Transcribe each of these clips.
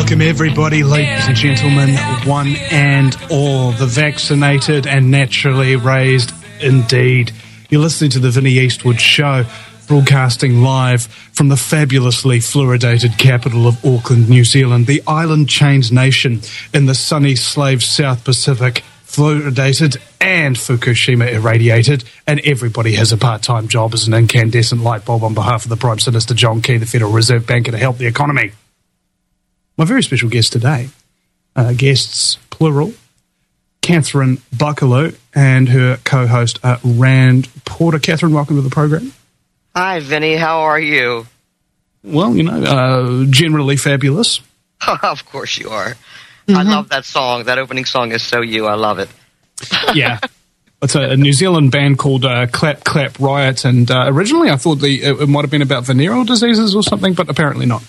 Welcome everybody, ladies and gentlemen, one and all, the vaccinated and naturally raised indeed. You're listening to the Vinnie Eastwood Show, broadcasting live from the fabulously fluoridated capital of Auckland, New Zealand, the island chains nation in the sunny slave South Pacific, fluoridated and Fukushima irradiated, and everybody has a part-time job as an incandescent light bulb on behalf of the Prime Minister John Key, the Federal Reserve Banker, to help the economy. My very special guest today, guests plural, Catherine Buckelew and her co-host Rand Porter. Catherine, welcome to the program. Hi, Vinny. How are you? Well, generally fabulous. Of course you are. Mm-hmm. I love that song. That opening song is so you. I love it. Yeah. It's a New Zealand band called Clap Clap Riot, and originally I thought it might have been about venereal diseases or something, but apparently not.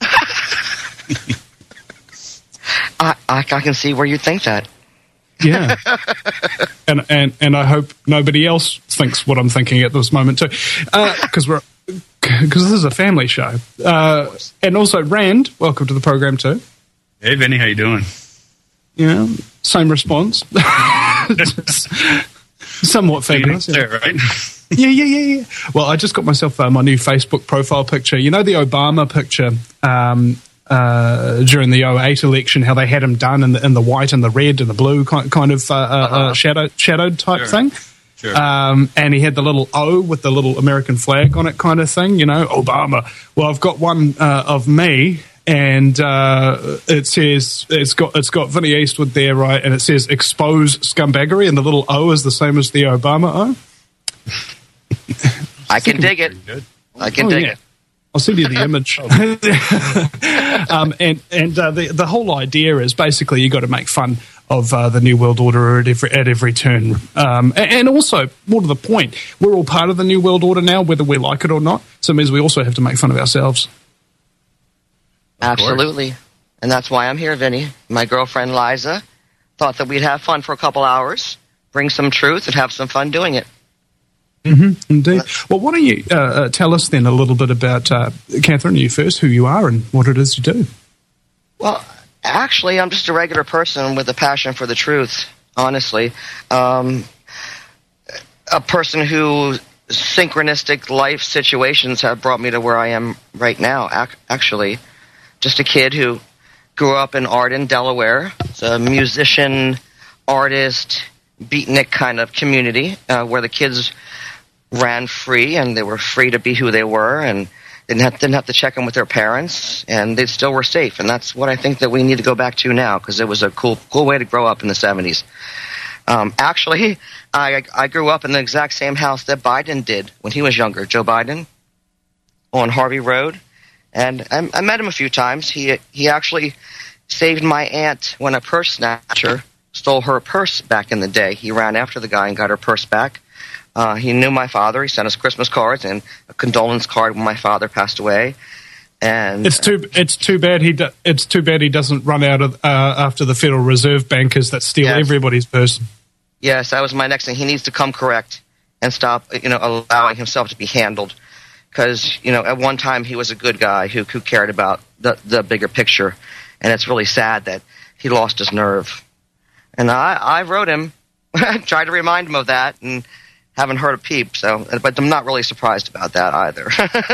I can see where you think that. Yeah. and I hope nobody else thinks what I'm thinking at this moment too, because this is a family show. And also, Rand, welcome to the program too. Hey, Vinny, how you doing? Yeah, same response. Somewhat fabulous. Yeah. There, right? Yeah. Well, I just got myself my new Facebook profile picture. You know the Obama picture during the 2008 election, how they had him done in the white and the red and the blue kind of shadowed type thing. Sure. And he had the little O with the little American flag on it kind of thing, Obama. Well, I've got one of me, and it says it's got Vinnie Eastwood there, right? And it says expose scumbaggery, and the little O is the same as the Obama O. I can dig it. I can dig it. I'll send you the image. The whole idea is basically you got to make fun of the New World Order at every turn. And also, more to the point, we're all part of the New World Order now, whether we like it or not. So it means we also have to make fun of ourselves. Absolutely. And that's why I'm here, Vinny. My girlfriend, Liza, thought that we'd have fun for a couple hours, bring some truth, and have some fun doing it. Mm-hmm, indeed. Well, why don't you tell us then a little bit about, Catherine, you first, who you are and what it is you do. Well, actually, I'm just a regular person with a passion for the truth, honestly. A person who synchronistic life situations have brought me to where I am right now, actually. Just a kid who grew up in Arden, Delaware. It's a musician, artist, beatnik kind of community where the kids ran free, and they were free to be who they were, and didn't have to check in with their parents, and they still were safe. And that's what I think that we need to go back to now, because it was a cool way to grow up in the 70s. Actually, I grew up in the exact same house that Biden did when he was younger, Joe Biden, on Harvey Road. And I met him a few times. He actually saved my aunt when a purse snatcher stole her purse back in the day. He ran after the guy and got her purse back. He knew my father. He sent us Christmas cards and a condolence card when my father passed away. And it's too bad he doesn't run out of after the Federal Reserve bankers that steal everybody's purse. Yes, that was my next thing. He needs to come correct and stop, allowing himself to be handled. Because at one time he was a good guy who cared about the bigger picture, and it's really sad that he lost his nerve. And I wrote him, tried to remind him of that, and haven't heard a peep. But I'm not really surprised about that either.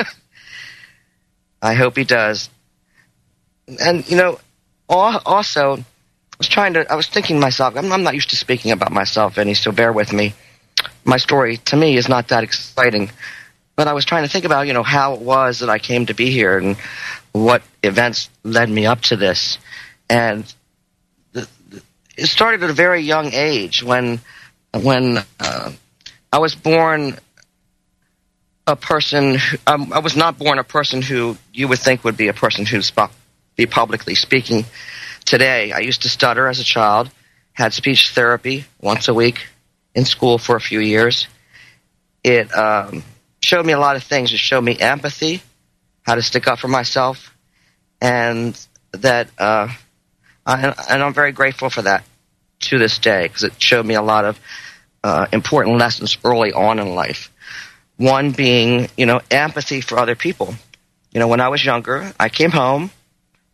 I hope he does. And also, I was thinking to myself, I'm not used to speaking about myself any, so bear with me. My story to me is not that exciting, but I was trying to think about how it was that I came to be here and what events led me up to this. And it started at a very young age when I was born a person. I was not born a person who you would think would be a person who'd be publicly speaking today. I used to stutter as a child, had speech therapy once a week in school for a few years. It showed me a lot of things. It showed me empathy, how to stick up for myself, and that and I'm very grateful for that to this day, because it showed me a lot of important lessons early on in life. One being, empathy for other people. When I was younger, I came home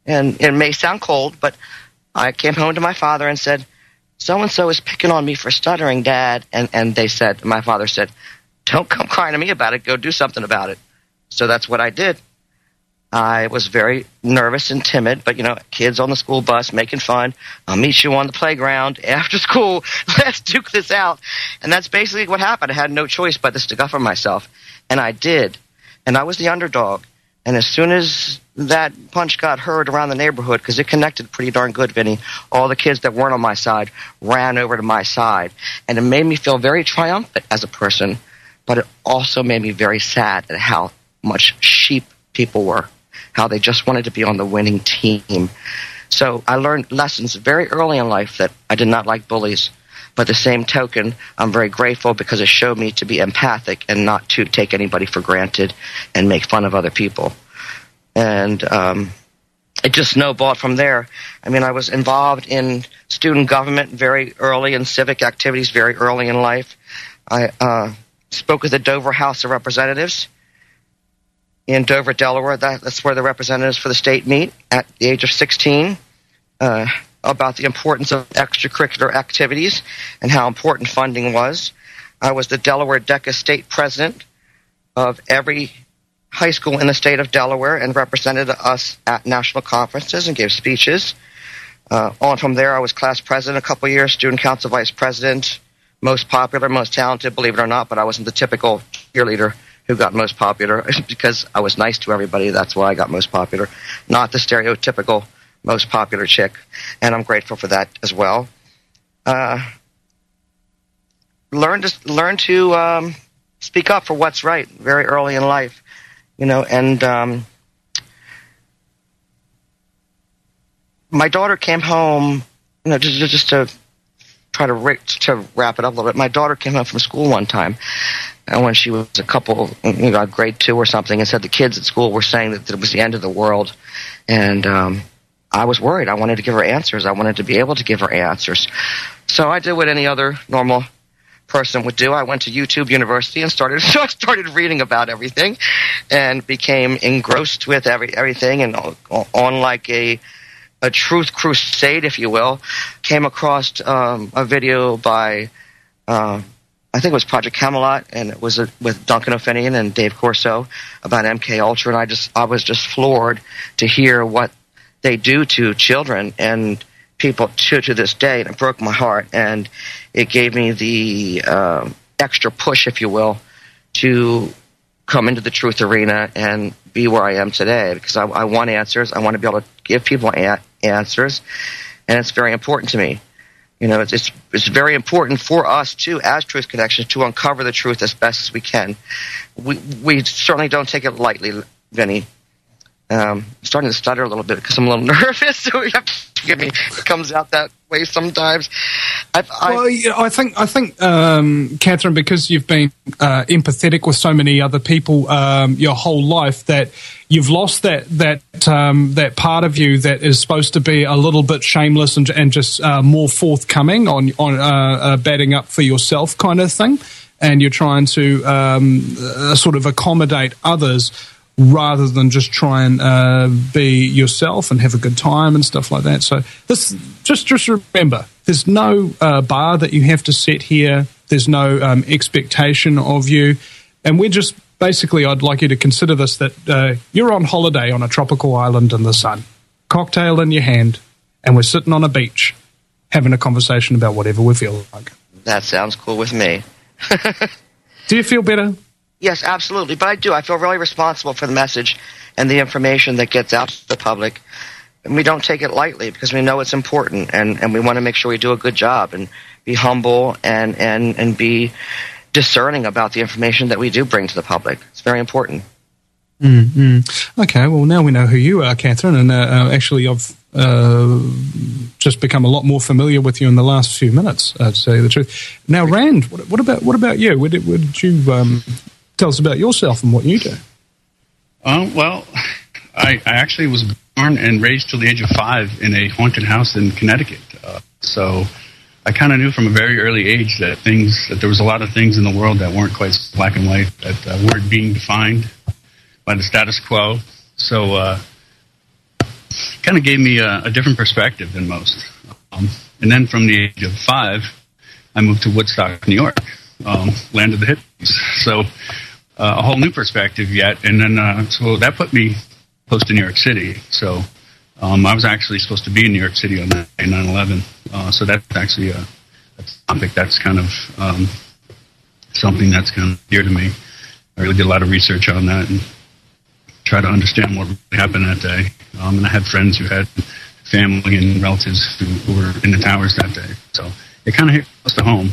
And it may sound cold, but I came home to my father and said, so-and-so is picking on me for stuttering, Dad. And my father said, don't come crying to me about it. Go do something about it. So that's what I did. I was very nervous and timid, but, kids on the school bus making fun. I'll meet you on the playground after school. Let's duke this out. And that's basically what happened. I had no choice but to stick up for myself. And I did. And I was the underdog. And as soon as that punch got heard around the neighborhood, because it connected pretty darn good, Vinny, all the kids that weren't on my side ran over to my side. And it made me feel very triumphant as a person, but it also made me very sad at how much sheep people were, how they just wanted to be on the winning team. So I learned lessons very early in life that I did not like bullies. But the same token, I'm very grateful because it showed me to be empathic and not to take anybody for granted and make fun of other people. And it just snowballed from there. I mean, I was involved in student government very early and civic activities very early in life. I spoke at the Dover House of Representatives in Dover, Delaware. That's where the representatives for the state meet at the age of 16. About the importance of extracurricular activities and how important funding was. I was the Delaware DECA state president of every high school in the state of Delaware and represented us at national conferences and gave speeches. On from there, I was class president a couple years, student council vice president, most popular, most talented, believe it or not, but I wasn't the typical cheerleader who got most popular because I was nice to everybody. That's why I got most popular, not the stereotypical most popular chick, and I'm grateful for that as well. Learn to speak up for what's right very early in life, and my daughter came home, just to try to wrap it up a little bit. My daughter came home from school one time, and when she was grade 2 or something, and said the kids at school were saying that it was the end of the world, and I was worried. I wanted to give her answers. I wanted to be able to give her answers. So I did what any other normal person would do. I went to YouTube University and started reading about everything and became engrossed with everything and on like a truth crusade, if you will. Came across a video by, I think it was Project Camelot, and it was with Duncan O'Finioan and Dave Corso about MK Ultra, and I was just floored to hear what they do to children and people to this day, and it broke my heart, and it gave me the extra push, if you will, to come into the truth arena and be where I am today, because I want answers. I want to be able to give people answers, and it's very important to me. It's very important for us too, as Truth Connections, to uncover the truth as best as we can. We certainly don't take it lightly, Vinny. I'm starting to stutter a little bit because I'm a little nervous, so you have to forgive me. It comes out that way sometimes. I think, Catherine, because you've been empathetic with so many other people your whole life, that you've lost that part of you that is supposed to be a little bit shameless and just more forthcoming on batting up for yourself kind of thing, and you're trying to sort of accommodate others, rather than just try and be yourself and have a good time and stuff like that. So just remember, there's no bar that you have to set here. There's no expectation of you. And we're just, basically, I'd like you to consider this, that you're on holiday on a tropical island in the sun, cocktail in your hand, and we're sitting on a beach having a conversation about whatever we feel like. That sounds cool with me. Do you feel better? Yes, absolutely. But I do. I feel really responsible for the message and the information that gets out to the public. And we don't take it lightly because we know it's important, and we want to make sure we do a good job and be humble and be discerning about the information that we do bring to the public. It's very important. Mm-hmm. Okay, well, now we know who you are, Catherine, and actually I've just become a lot more familiar with you in the last few minutes, to tell you the truth. Now, Rand, what about you? Would you tell us about yourself and what you do? Well, I actually was born and raised till the age of 5 in a haunted house in Connecticut. So I kind of knew from a very early age that there was a lot of things in the world that weren't quite black and white, that weren't being defined by the status quo. So kind of gave me a different perspective than most. And then from the age of 5, I moved to Woodstock, New York, land of the hippies. So a whole new perspective yet. And then so that put me close to New York City. So I was actually supposed to be in New York City on 9/11. So that's actually a topic that's kind of something that's kind of dear to me. I really did a lot of research on that and try to understand what really happened that day. And I had friends who had family and relatives who were in the towers that day. So it kind of hit close to home.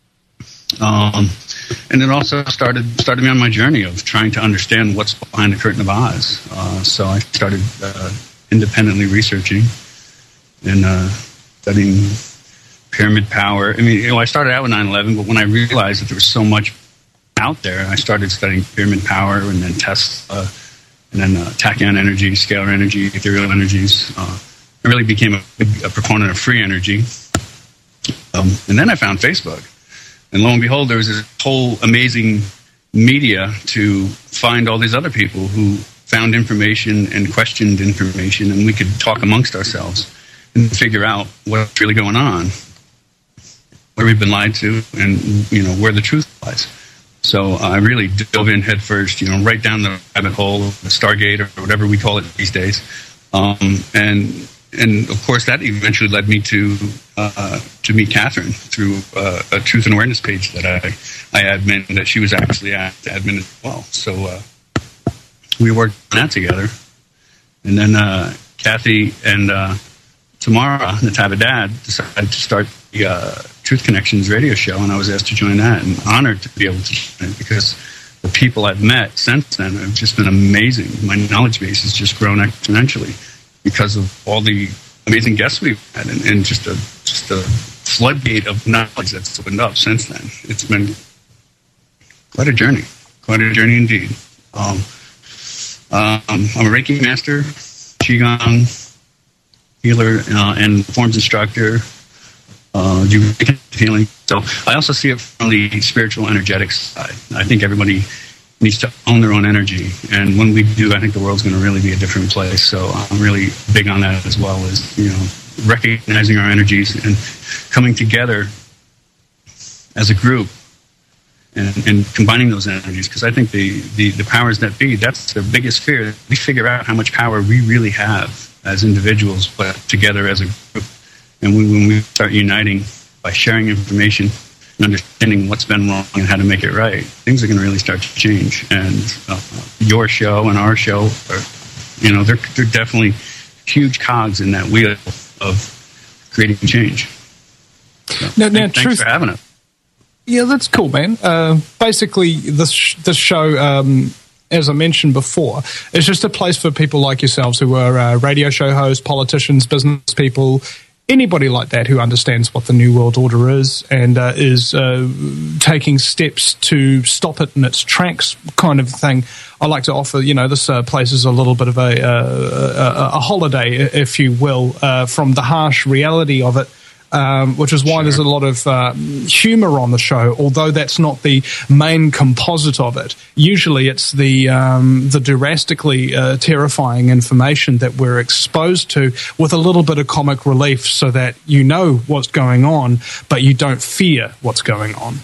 And it also started me on my journey of trying to understand what's behind the curtain of Oz. So I started independently researching and studying pyramid power. I mean, I started out with 9/11, but when I realized that there was so much out there, I started studying pyramid power and then Tesla, and then tachyon energy, scalar energy, ethereal energies. I really became a proponent of free energy. And then I found Facebook. And lo and behold, there was this whole amazing media to find all these other people who found information and questioned information, and we could talk amongst ourselves and figure out what's really going on, where we've been lied to, and where the truth lies. So I really dove in head first, right down the rabbit hole, the Stargate, or whatever we call it these days. And of course, that eventually led me to meet Catherine through a Truth and Awareness page that I admin, that she was actually admin as well. So we worked on that together. And then Kathy and Tamara Natabadad decided to start the Truth Connections radio show, and I was asked to join that, and honored to be able to join it because the people I've met since then have just been amazing. My knowledge base has just grown exponentially because of all the amazing guests we've had, and just a floodgate of knowledge that's opened up since then. It's been quite a journey indeed. I'm a Reiki master, Qigong healer, and forms instructor. Do healing. So I also see it from the spiritual energetic side. I think everybody needs to own their own energy, and when we do, I think the world's going to really be a different place. So I'm really big on that, as well as recognizing our energies and coming together as a group and combining those energies. Because I think the powers that be, that's their biggest fear. We figure out how much power we really have as individuals, but together as a group. And when we start uniting by sharing information and understanding what's been wrong and how to make it right, things are going to really start to change. And your show and our show are, they're definitely huge cogs in that wheel of creating change. So, thanks for having us. Yeah, that's cool, man. Basically, this show, as I mentioned before, is just a place for people like yourselves who are radio show hosts, politicians, business people, anybody like that who understands what the New World Order is and is taking steps to stop it in its tracks, kind of thing. I like to offer, this place is a little bit of a holiday, if you will, from the harsh reality of it. Which is why there's a lot of humor on the show, although that's not the main composite of it. Usually it's the drastically terrifying information that we're exposed to with a little bit of comic relief so that you know what's going on, but you don't fear what's going on.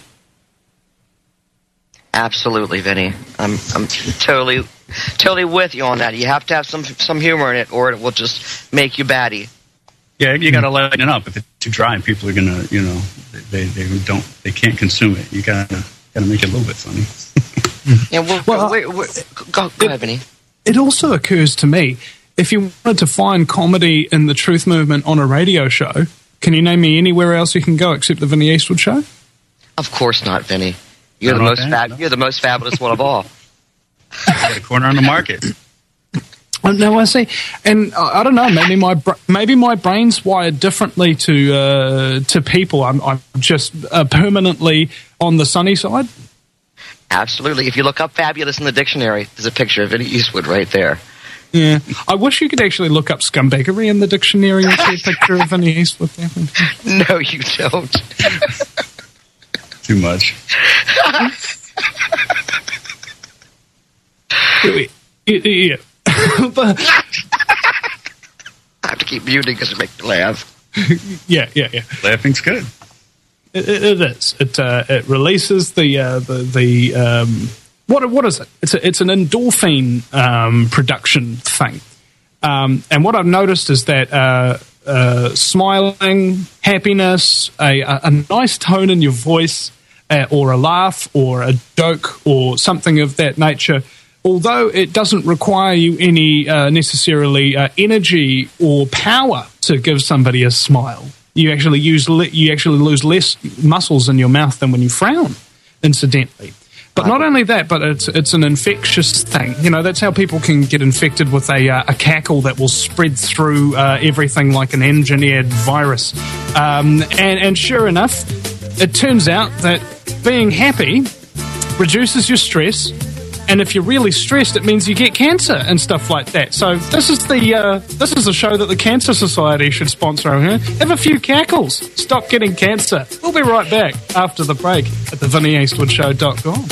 Absolutely, Vinny. I'm totally with you on that. You have to have some humor in it, or it will just make you batty. Yeah, you got to lighten it up. If it's too dry, people are gonna, they can't consume it. You gotta make it a little bit funny. Yeah, go ahead, Vinny. It also occurs to me, if you wanted to find comedy in the truth movement on a radio show, can you name me anywhere else you can go except the Vinny Eastwood Show? Of course not, Vinny. You're the most fabulous one of all. You got a corner on the market. No, I see, and I don't know. Maybe my brain's wired differently to people. I'm just permanently on the sunny side. Absolutely. If you look up "fabulous" in the dictionary, there's a picture of Vinny Eastwood right there. Yeah, I wish you could actually look up "scumbaggery" in the dictionary and see a picture of Vinny Eastwood there. No, you don't. Too much. Yeah. But keep muting because it makes me laugh. Yeah. Laughing's good. It is. It releases the what is it? It's an endorphin production thing. And what I've noticed is that smiling, happiness, a nice tone in your voice, or a laugh, or a joke, or something of that nature, although it doesn't require you any necessarily energy or power to give somebody a smile. You actually lose less muscles in your mouth than when you frown, incidentally. But not only that, but it's an infectious thing. You know, that's how people can get infected with a cackle that will spread through everything like an engineered virus. And sure enough, it turns out that being happy reduces your stress. And if you're really stressed, it means you get cancer and stuff like that. So this is a show that the Cancer Society should sponsor. Have a few cackles. Stop getting cancer. We'll be right back after the break at the VinnyEastwoodShow.com.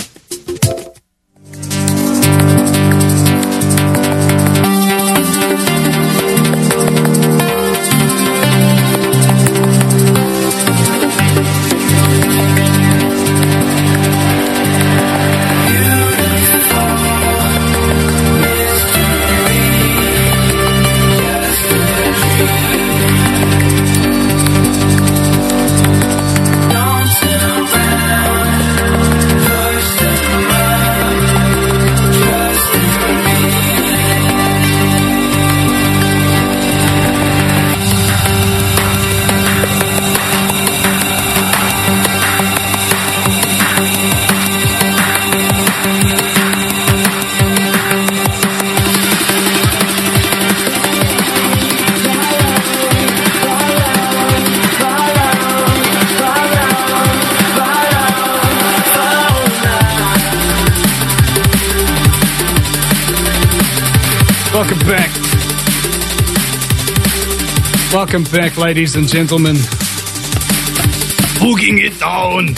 Welcome back, ladies and gentlemen. Hooking it down.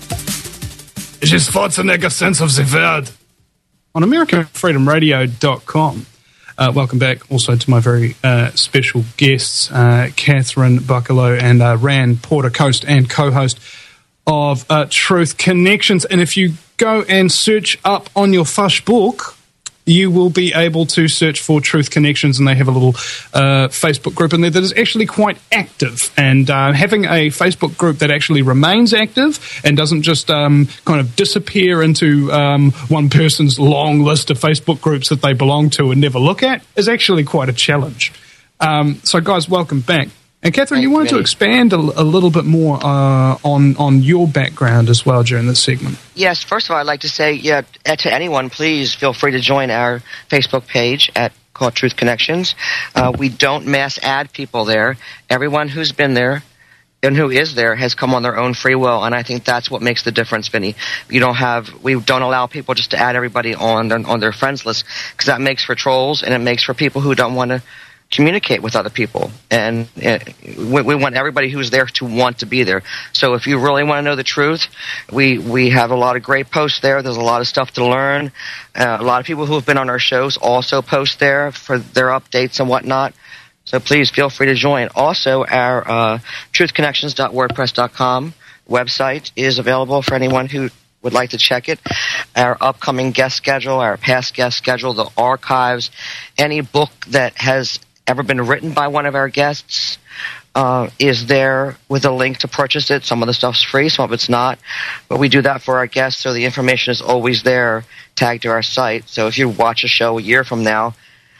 It is Schwarzenegger sense of the word. On AmericanFreedomRadio.com. Welcome back also to my very special guests, Catherine Buckalow and Rand Porter, host and co-host of Truth Connections. And if you go and search up on your Facebook, you will be able to search for Truth Connections, and they have a little Facebook group in there that is actually quite active. And having a Facebook group that actually remains active and doesn't just kind of disappear into one person's long list of Facebook groups that they belong to and never look at is actually quite a challenge. So, guys, welcome back. And Catherine, you wanted to expand a little bit more on your background as well during this segment. Yes, first of all, I'd like to say, to anyone, please feel free to join our Facebook page called Truth Connections. We don't mass add people there. Everyone who's been there and who is there has come on their own free will, and I think that's what makes the difference, Vinny. We don't allow people just to add everybody on their friends list, because that makes for trolls, and it makes for people who don't want to communicate with other people, and we want everybody who's there to want to be there. So if you really want to know the truth, we have a lot of great posts there. There's a lot of stuff to learn. A lot of people who have been on our shows also post there for their updates and whatnot. So please feel free to join. Also, our truthconnections.wordpress.com website is available for anyone who would like to check it. Our upcoming guest schedule, our past guest schedule, the archives, any book that has ever been written by one of our guests is there with a link to purchase it. Some of the stuff's free, some of it's not. But we do that for our guests, so the information is always there, tagged to our site. So if you watch a show a year from now,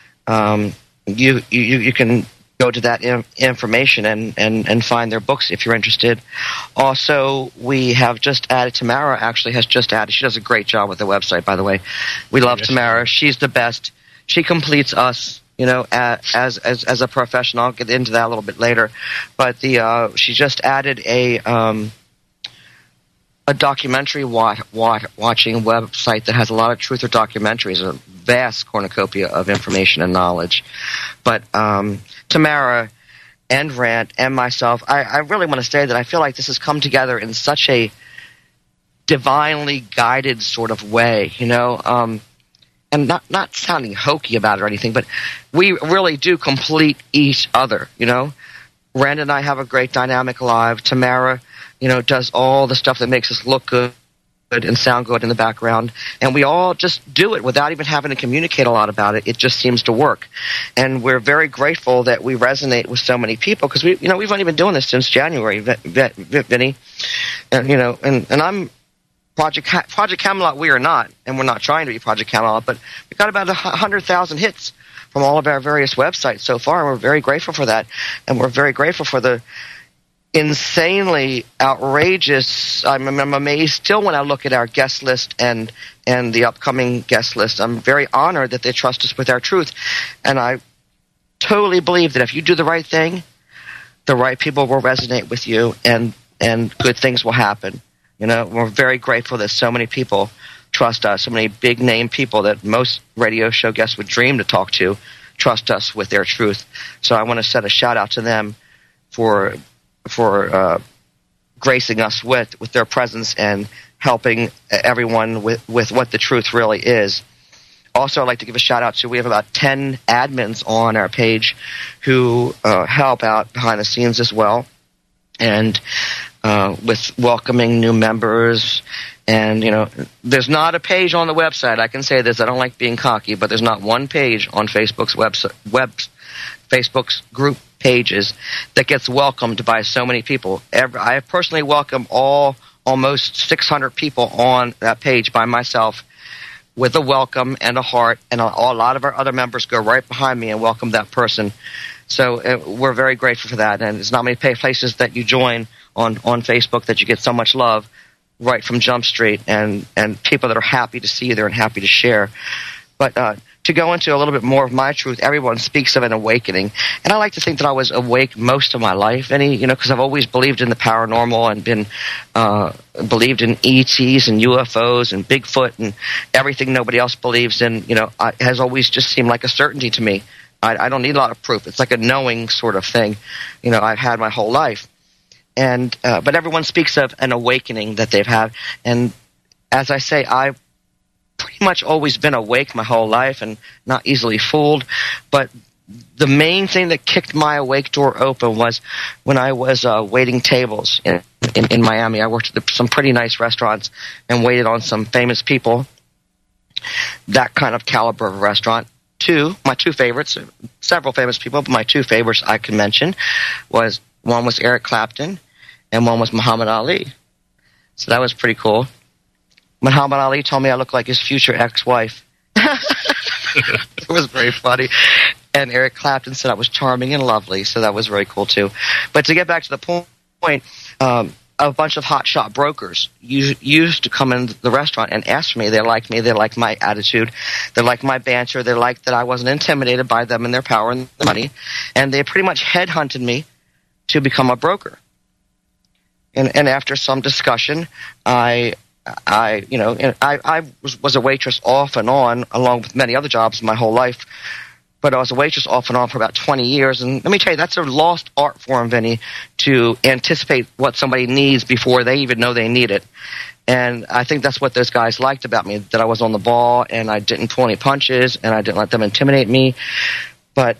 you can go to that information and find their books if you're interested. Also, we have just added, Tamara actually has just added, she does a great job with the website, by the way. We love Tamara. She's the best. She completes us, as a professional. I'll get into that a little bit later. But she just added a documentary watching website that has a lot of truther documentaries, a vast cornucopia of information and knowledge. But Tamara and Rand and myself, I really want to say that I feel like this has come together in such a divinely guided sort of way. and not sounding hokey about it or anything, but we really do complete each other, you know. Rand and I have a great dynamic live. Tamara, you know, does all the stuff that makes us look good and sound good in the background, and we all just do it without even having to communicate a lot about it. It just seems to work, and we're very grateful that we resonate with so many people, because we've only been doing this since January, Vinny, and you know, and I'm Project Camelot. We are not, and we're not trying to be Project Camelot, but we got about 100,000 hits from all of our various websites so far, and we're very grateful for that, and we're very grateful for the insanely outrageous. I'm amazed still when I look at our guest list and the upcoming guest list. I'm very honored that they trust us with our truth, and I totally believe that if you do the right thing, the right people will resonate with you, and good things will happen. You know, we're very grateful that so many people trust us. So many big name people that most radio show guests would dream to talk to trust us with their truth. So I want to set a shout out to them for gracing us with their presence and helping everyone with what the truth really is. Also, I'd like to give a shout out to, we have about 10 admins on our page who help out behind the scenes as well, and with welcoming new members. And, you know, there's not a page on the website. I can say this. I don't like being cocky, but there's not one page on Facebook's Facebook's group pages that gets welcomed by so many people. I personally welcome almost 600 people on that page by myself with a welcome and a heart, and a lot of our other members go right behind me and welcome that person. So we're very grateful for that. And there's not many places that you join on Facebook that you get so much love right from Jump Street, and people that are happy to see you there and happy to share. But to go into a little bit more of my truth, everyone speaks of an awakening, and I like to think that I was awake most of my life, because I've always believed in the paranormal and been believed in ETs and UFOs and Bigfoot and everything nobody else believes in. Has always just seemed like a certainty to me. I don't need a lot of proof. It's like a knowing sort of thing. I've had my whole life. And but everyone speaks of an awakening that they've had. And as I say, I've pretty much always been awake my whole life and not easily fooled. But the main thing that kicked my awake door open was when I was waiting tables in Miami. I worked at some pretty nice restaurants and waited on some famous people, that kind of caliber of restaurant. My two favorites, several famous people, but my two favorites I can mention one was Eric Clapton and one was Muhammad Ali. So that was pretty cool. Muhammad Ali told me I looked like his future ex-wife. It was very funny. And Eric Clapton said I was charming and lovely, so that was very cool too. But to get back to the point, a bunch of hotshot brokers used to come in the restaurant and ask for me. They liked me. They liked my attitude. They liked my banter. They liked that I wasn't intimidated by them and their power and their money. And they pretty much headhunted me to become a broker. And after some discussion, I was a waitress off and on, along with many other jobs my whole life. But I was a waitress off and on for about 20 years. And let me tell you, that's a lost art form, Vinny, to anticipate what somebody needs before they even know they need it. And I think that's what those guys liked about me, that I was on the ball and I didn't pull any punches and I didn't let them intimidate me. But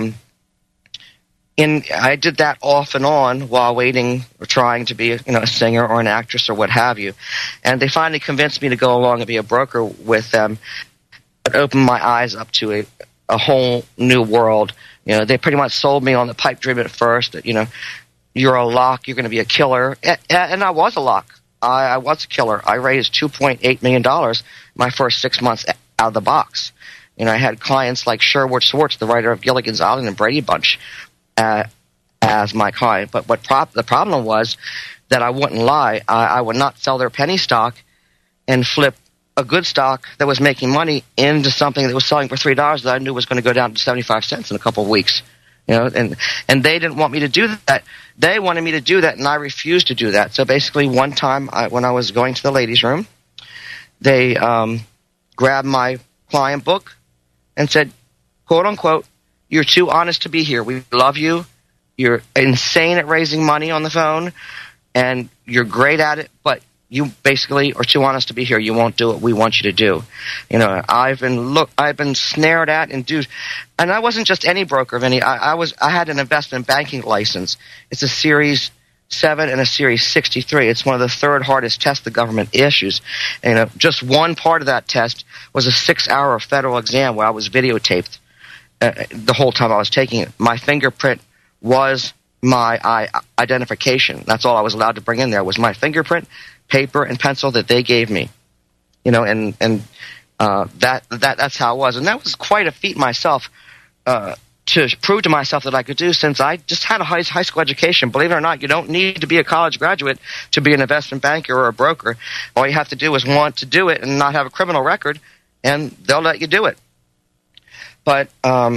I did that off and on while waiting or trying to be a singer or an actress or what have you. And they finally convinced me to go along and be a broker with them. It opened my eyes up to a whole new world. They pretty much sold me on the pipe dream at first that, you're a lock, you're going to be a killer. And I was a lock. I was a killer. I raised $2.8 million my first 6 months out of the box. I had clients like Sherwood Schwartz, the writer of Gilligan's Island and Brady Bunch, as my client. But the problem was that I wouldn't lie. I would not sell their penny stock and flip a good stock that was making money into something that was selling for $3 that I knew was going to go down to 75 cents in a couple of weeks. And they didn't want me to do that. They wanted me to do that, and I refused to do that. So basically, one time when I was going to the ladies' room, they grabbed my client book and said, quote unquote, "You're too honest to be here. We love you. You're insane at raising money on the phone, and you're great at it, but you basically are too honest to be here. You won't do what we want you to do. You know, I've been snared at and and I wasn't just any broker, Vinny. I had an investment banking license. It's a Series 7 and a Series 63. It's one of the third hardest tests the government issues. And just one part of that test was a 6-hour federal exam where I was videotaped the whole time I was taking it. My fingerprint was my identification. That's all I was allowed to bring in there was my fingerprint, paper, and pencil that they gave me. You know, and that's how it was. And that was quite a feat myself to prove to myself that I could do, since I just had a high school education. Believe it or not, you don't need to be a college graduate to be an investment banker or a broker. All you have to do is want to do it and not have a criminal record, and they'll let you do it. But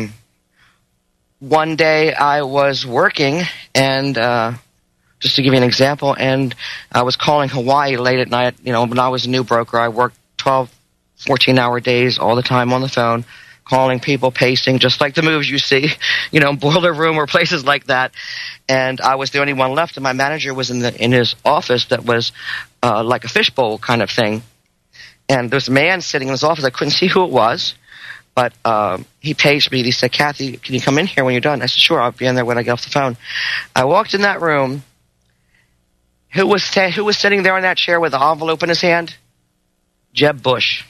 one day I was working, and just to give you an example, and I was calling Hawaii late at night. You know, when I was a new broker, I worked 12, 14-hour days all the time on the phone, calling people, pacing, just like the movies you see, you know, Boiler Room or places like that. And I was the only one left, and my manager was in his office that was like a fishbowl kind of thing. And there's a man sitting in his office. I couldn't see who it was, but he paged me. He said, "Kathy, can you come in here when you're done?" I said, "Sure, I'll be in there when I get off the phone." I walked in that room. Who was sitting there in that chair with the envelope in his hand? Jeb Bush.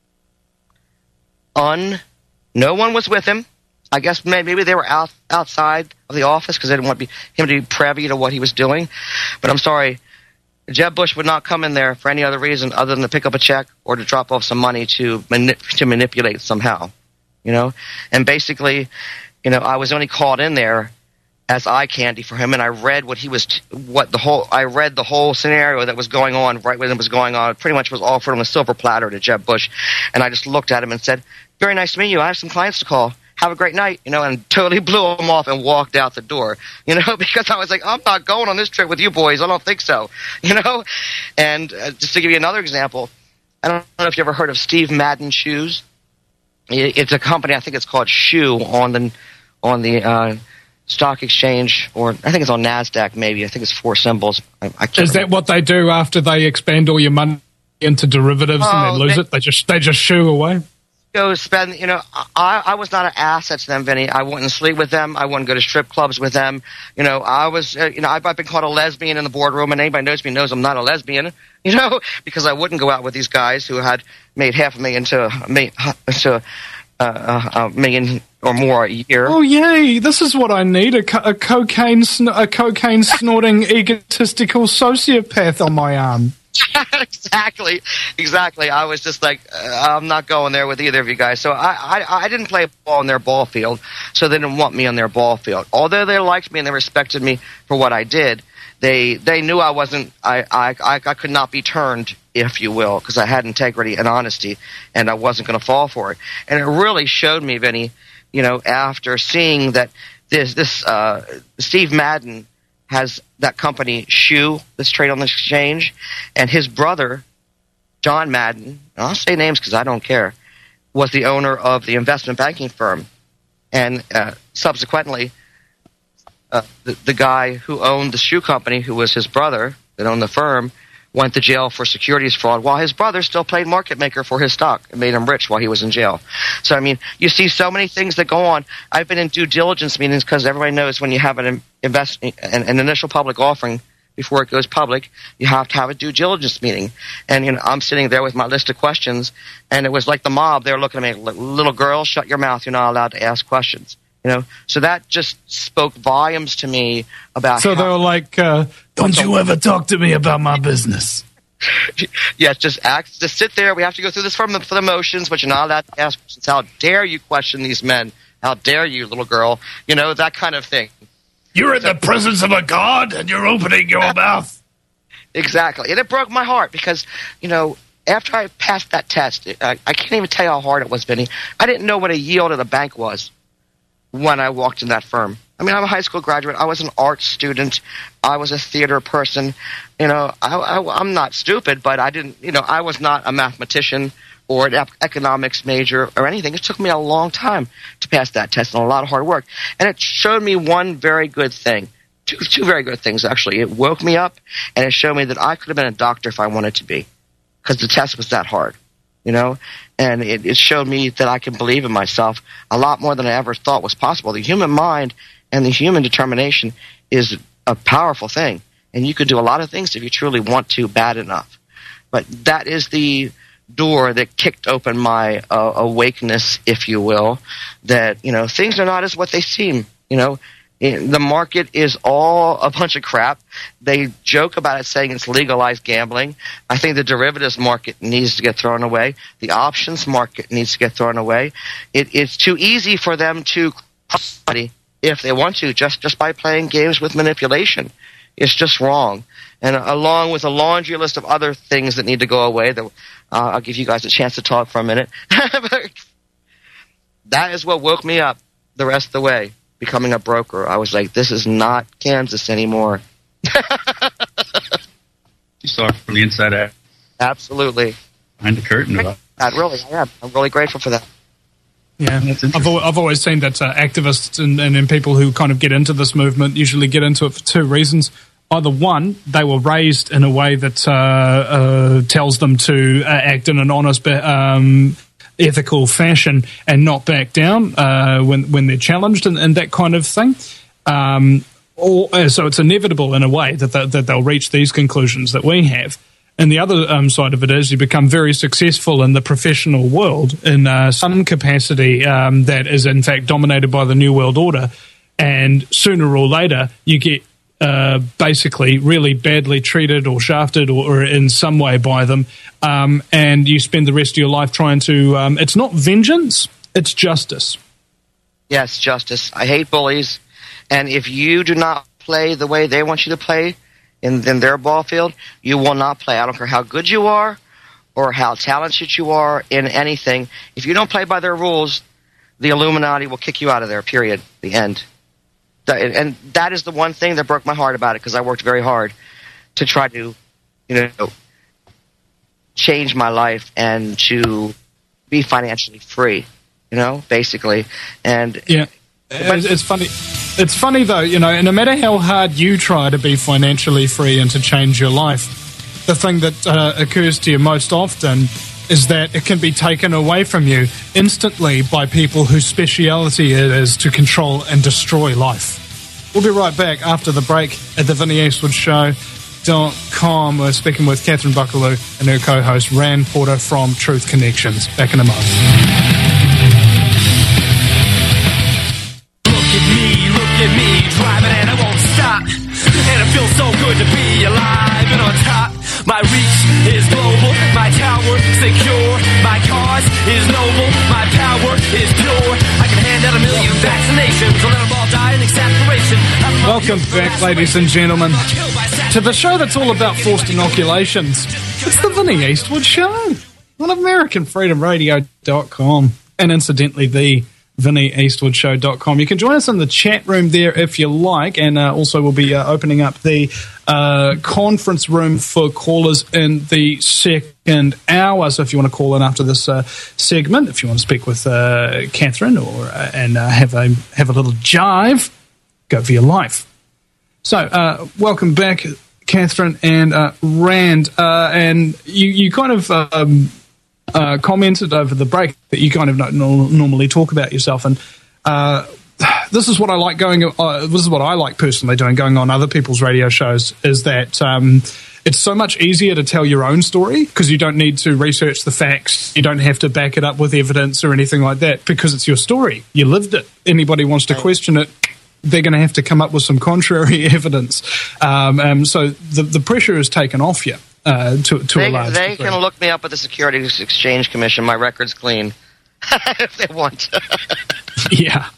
No one was with him. I guess maybe they were outside of the office because they didn't want him to be privy to what he was doing. But I'm sorry, Jeb Bush would not come in there for any other reason other than to pick up a check or to drop off some money to manipulate somehow, you know. And basically, you know, I was only called in there as eye candy for him, and I read I read the whole scenario that was going on right when it was going on. It pretty much was offered on a silver platter to Jeb Bush, and I just looked at him and said, "Very nice to meet you. I have some clients to call. Have a great night," you know, and totally blew him off and walked out the door, you know, because I was like, I'm not going on this trip with you boys. I don't think so, you know. And just to give you another example, I don't know if you ever heard of Steve Madden Shoes. It's a company, I think it's called Shoe on the stock exchange, or I think it's on NASDAQ maybe. I think it's 4 symbols. I can't Is that what they do after they expand all your money into derivatives and they lose it? They just shoo away? Go spend, you know, I was not an asset to them, Vinny. I wouldn't sleep with them. I wouldn't go to strip clubs with them. You know, I was, you know, I've been called a lesbian in the boardroom, and anybody knows me knows I'm not a lesbian, you know, because I wouldn't go out with these guys who had made $500,000 to $1 million or more a year. Oh, yay. This is what I need, a cocaine snorting egotistical sociopath on my arm. Exactly. I was just like, I'm not going there with either of you guys. So I didn't play ball in their ball field, so they didn't want me on their ball field. Although they liked me and they respected me for what I did, they knew I wasn't, I could not be turned, if you will, because I had integrity and honesty, and I wasn't going to fall for it. And it really showed me, Vinny, you know, after seeing that this Steve Madden has that company Shoe that's traded on the exchange, and his brother John Madden, and I'll say names because I don't care, was the owner of the investment banking firm, and subsequently the guy who owned the shoe company, who was his brother that owned the firm, went to jail for securities fraud while his brother still played market maker for his stock and made him rich while he was in jail. So, I mean, you see so many things that go on. I've been in due diligence meetings because everybody knows when you have an initial public offering before it goes public, you have to have a due diligence meeting. And, you know, I'm sitting there with my list of questions, and it was like the mob. They were looking at me, little girl, shut your mouth. You're not allowed to ask questions. You know, so that just spoke volumes to me about. So they were like, "Don't you ever talk to me about my business?" Yes, just sit there. We have to go through this for the motions, but you're not allowed to ask questions. How dare you question these men? How dare you, little girl? You know, that kind of thing. You're in the presence of a god, and you're opening your mouth. Exactly, and it broke my heart because, you know, after I passed that test, I can't even tell you how hard it was, Vinny. I didn't know what a yield at a bank was when I walked in that firm. I mean, I'm a high school graduate. I was an art student. I was a theater person. You know, I'm not stupid, but I didn't, you know, I was not a mathematician or an economics major or anything. It took me a long time to pass that test and a lot of hard work. And it showed me one very good thing. two very good things, actually. It woke me up, and it showed me that I could have been a doctor if I wanted to be, because the test was that hard, you know? And it showed me that I can believe in myself a lot more than I ever thought was possible. The human mind and the human determination is a powerful thing, and you can do a lot of things if you truly want to bad enough. But that is the door that kicked open my awakeness, if you will, that, you know, things are not as what they seem, you know. The market is all a bunch of crap. They joke about it saying it's legalized gambling. I think the derivatives market needs to get thrown away. The options market needs to get thrown away. It's too easy for them to somebody if they want to, just by playing games with manipulation. It's just wrong. And along with a laundry list of other things that need to go away, that I'll give you guys a chance to talk for a minute. That is what woke me up the rest of the way. Becoming a broker, I was like, this is not Kansas anymore. You saw it from the inside out. Absolutely. Behind the curtain. I am. I'm really grateful for that. Yeah, I've always seen that activists and people who kind of get into this movement usually get into it for two reasons. Either one, they were raised in a way that tells them to act in an honest, ethical fashion and not back down when they're challenged and that kind of thing. So it's inevitable in a way that they'll reach these conclusions that we have. And the other side of it is you become very successful in the professional world in some capacity that is in fact dominated by the New World Order. And sooner or later you get basically really badly treated or shafted or in some way by them, and you spend the rest of your life trying to it's not vengeance, it's justice. Yes, justice. I hate bullies, and if you do not play the way they want you to play in their ball field, you will not play. I don't care how good you are or how talented you are in anything. If you don't play by their rules, the Illuminati will kick you out of there, period. The end. And that is the one thing that broke my heart about it, because I worked very hard to try to, change my life and to be financially free, basically. And yeah, it's funny. It's funny though, and no matter how hard you try to be financially free and to change your life, the thing that occurs to you most often is that it can be taken away from you instantly by people whose speciality it is to control and destroy life. We'll be right back after the break at the Vinnie Eastwood Show.com. We're speaking with Catherine Buckaloo and her co-host Rand Porter from Truth Connections. Back in a moment. Look at me, driving and I won't stop. And it feels so good to be alive and on top. My reach is global, my tower secure. My cause is noble, my power is pure. I can hand out 1 million vaccinations, I'll let them all die in exasperation. Welcome back, ladies and gentlemen, to the show that's all about forced inoculations. It's the Vinnie Eastwood Show on AmericanFreedomRadio.com and incidentally the VinnieEastwoodShow.com. You can join us in the chat room there if you like, and also we'll be opening up the conference room for callers in the second hour. So if you want to call in after this segment, if you want to speak with Catherine and have a little jive, go for your life. So welcome back, Catherine and Rand, and you kind of commented over the break that you kind of don't normally talk about yourself, and this is what I like this is what I like personally doing, going on other people's radio shows, is that it's so much easier to tell your own story because you don't need to research the facts, you don't have to back it up with evidence or anything like that, because it's your story, you lived it. Anybody wants to question it, they're going to have to come up with some contrary evidence. So the pressure is taken off you. To a large degree. They can look me up at the Securities Exchange Commission. My record's clean if they want. Yeah.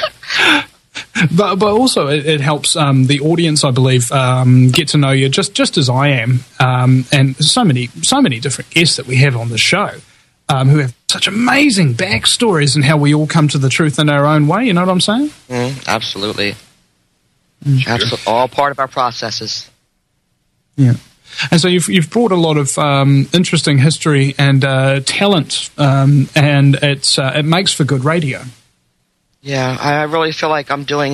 But also it helps the audience, I believe, get to know you just as I am, and so many different guests that we have on the show who have such amazing backstories and how we all come to the truth in our own way. You know what I'm saying? Absolutely. Sure. All part of our processes. Yeah. And so you've brought a lot of interesting history and talent, and it makes for good radio. Yeah, I really feel like I'm doing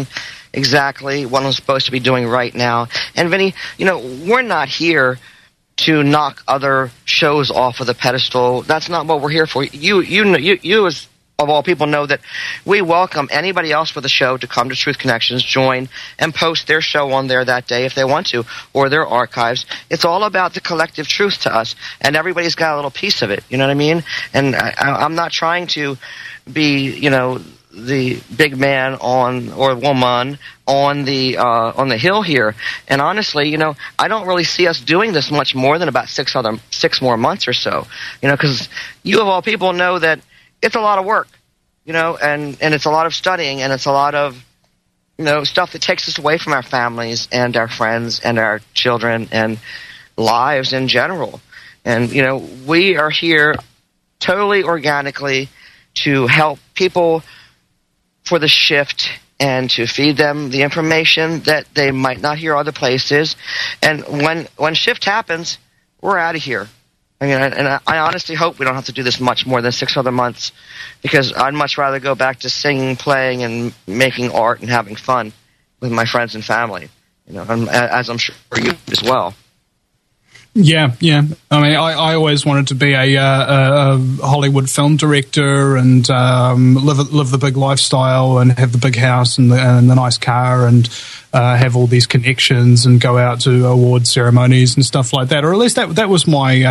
exactly what I'm supposed to be doing right now. And Vinny, we're not here to knock other shows off of the pedestal. That's not what we're here for. You as of all people know that we welcome anybody else for the show to come to Truth Connections, join, and post their show on there that day if they want to, or their archives. It's all about the collective truth to us, and everybody's got a little piece of it. You know what I mean? And I'm not trying to be, the big man or woman on the hill here. And honestly, I don't really see us doing this much more than about 6 more months or so. Because you of all people know that it's a lot of work, and it's a lot of studying, and it's a lot of, stuff that takes us away from our families and our friends and our children and lives in general. And, we are here totally organically to help people for the shift and to feed them the information that they might not hear other places. And when shift happens, we're out of here. I honestly hope we don't have to do this much more than 6 other months, because I'd much rather go back to singing, playing, and making art and having fun with my friends and family, as I'm sure you as well. Yeah. I mean, I always wanted to be a Hollywood film director and live the big lifestyle and have the big house and the nice car and have all these connections and go out to award ceremonies and stuff like that. Or at least that was my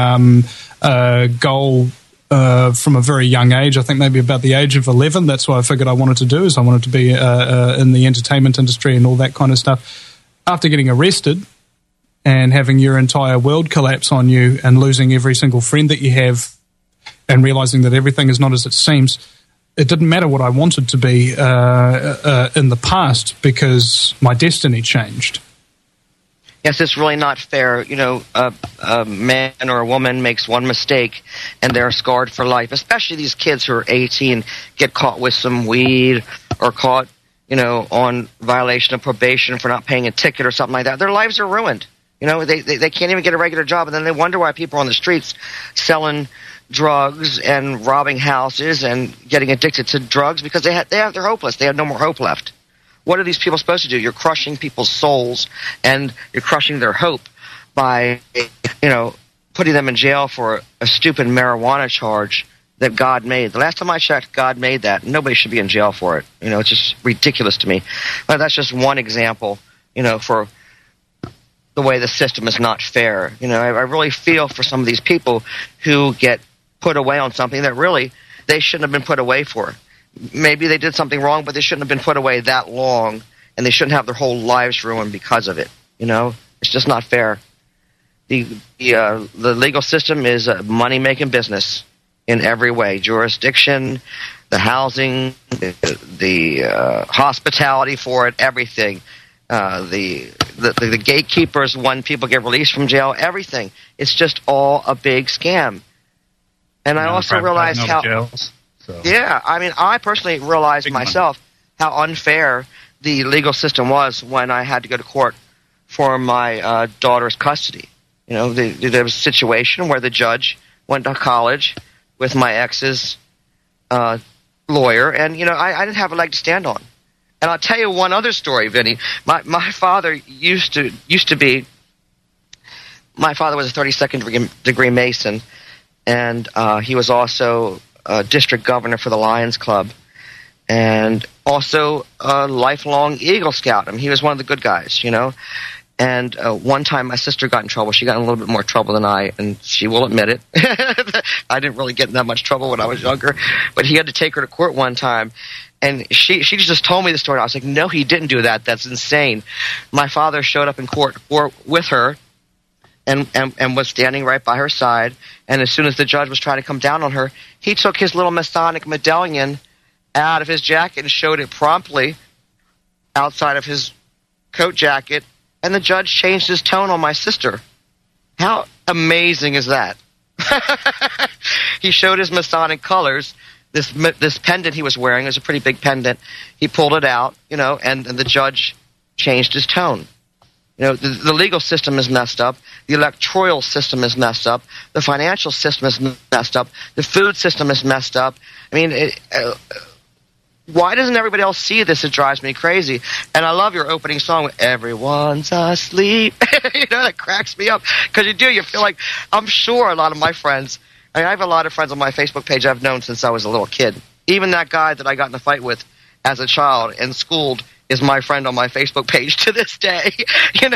goal from a very young age. I think maybe about the age of 11. That's what I figured I wanted to do. Is I wanted to be in the entertainment industry and all that kind of stuff. After getting arrested and having your entire world collapse on you and losing every single friend that you have and realizing that everything is not as it seems, it didn't matter what I wanted to be in the past because my destiny changed. Yes, it's really not fair. A man or a woman makes one mistake and they're scarred for life, especially these kids who are 18, get caught with some weed or caught, on violation of probation for not paying a ticket or something like that. Their lives are ruined. They can't even get a regular job, and then they wonder why people are on the streets selling drugs and robbing houses and getting addicted to drugs, because they're hopeless. They have no more hope left. What are these people supposed to do? You're crushing people's souls, and you're crushing their hope by, putting them in jail for a stupid marijuana charge that God made. The last time I checked, God made that. Nobody should be in jail for it. It's just ridiculous to me. But that's just one example, for the way the system is not fair. I really feel for some of these people who get put away on something that really they shouldn't have been put away for. Maybe they did something wrong, but they shouldn't have been put away that long, and they shouldn't have their whole lives ruined because of it. It's just not fair. The legal system is a money-making business in every way. Jurisdiction, the housing, the hospitality for it, everything. The gatekeepers when people get released from jail, everything. It's just all a big scam. And I also realized how... jails, so. Yeah, I personally realized myself how unfair the legal system was when I had to go to court for my daughter's custody. There was a situation where the judge went to college with my ex's lawyer, and, I didn't have a leg to stand on. And I'll tell you one other story, Vinny. My father used to be. My father was a 32nd degree Mason, and he was also a district governor for the Lions Club, and also a lifelong Eagle Scout. He was one of the good guys, And one time my sister got in trouble. She got in a little bit more trouble than I, and she will admit it. I didn't really get in that much trouble when I was younger, but he had to take her to court one time. And she just told me the story. I was like, no, he didn't do that. That's insane. My father showed up in court with her and was standing right by her side. And as soon as the judge was trying to come down on her, he took his little Masonic medallion out of his jacket and showed it promptly outside of his coat jacket. And the judge changed his tone on my sister. How amazing is that? He showed his Masonic colors. This pendant he was wearing was a pretty big pendant. He pulled it out, and the judge changed his tone. The legal system is messed up. The electoral system is messed up. The financial system is messed up. The food system is messed up. why doesn't everybody else see this? It drives me crazy. And I love your opening song, Everyone's Asleep. That cracks me up. Because you feel like, I'm sure a lot of my friends, I have a lot of friends on my Facebook page I've known since I was a little kid. Even that guy that I got in a fight with as a child and schooled is my friend on my Facebook page to this day, And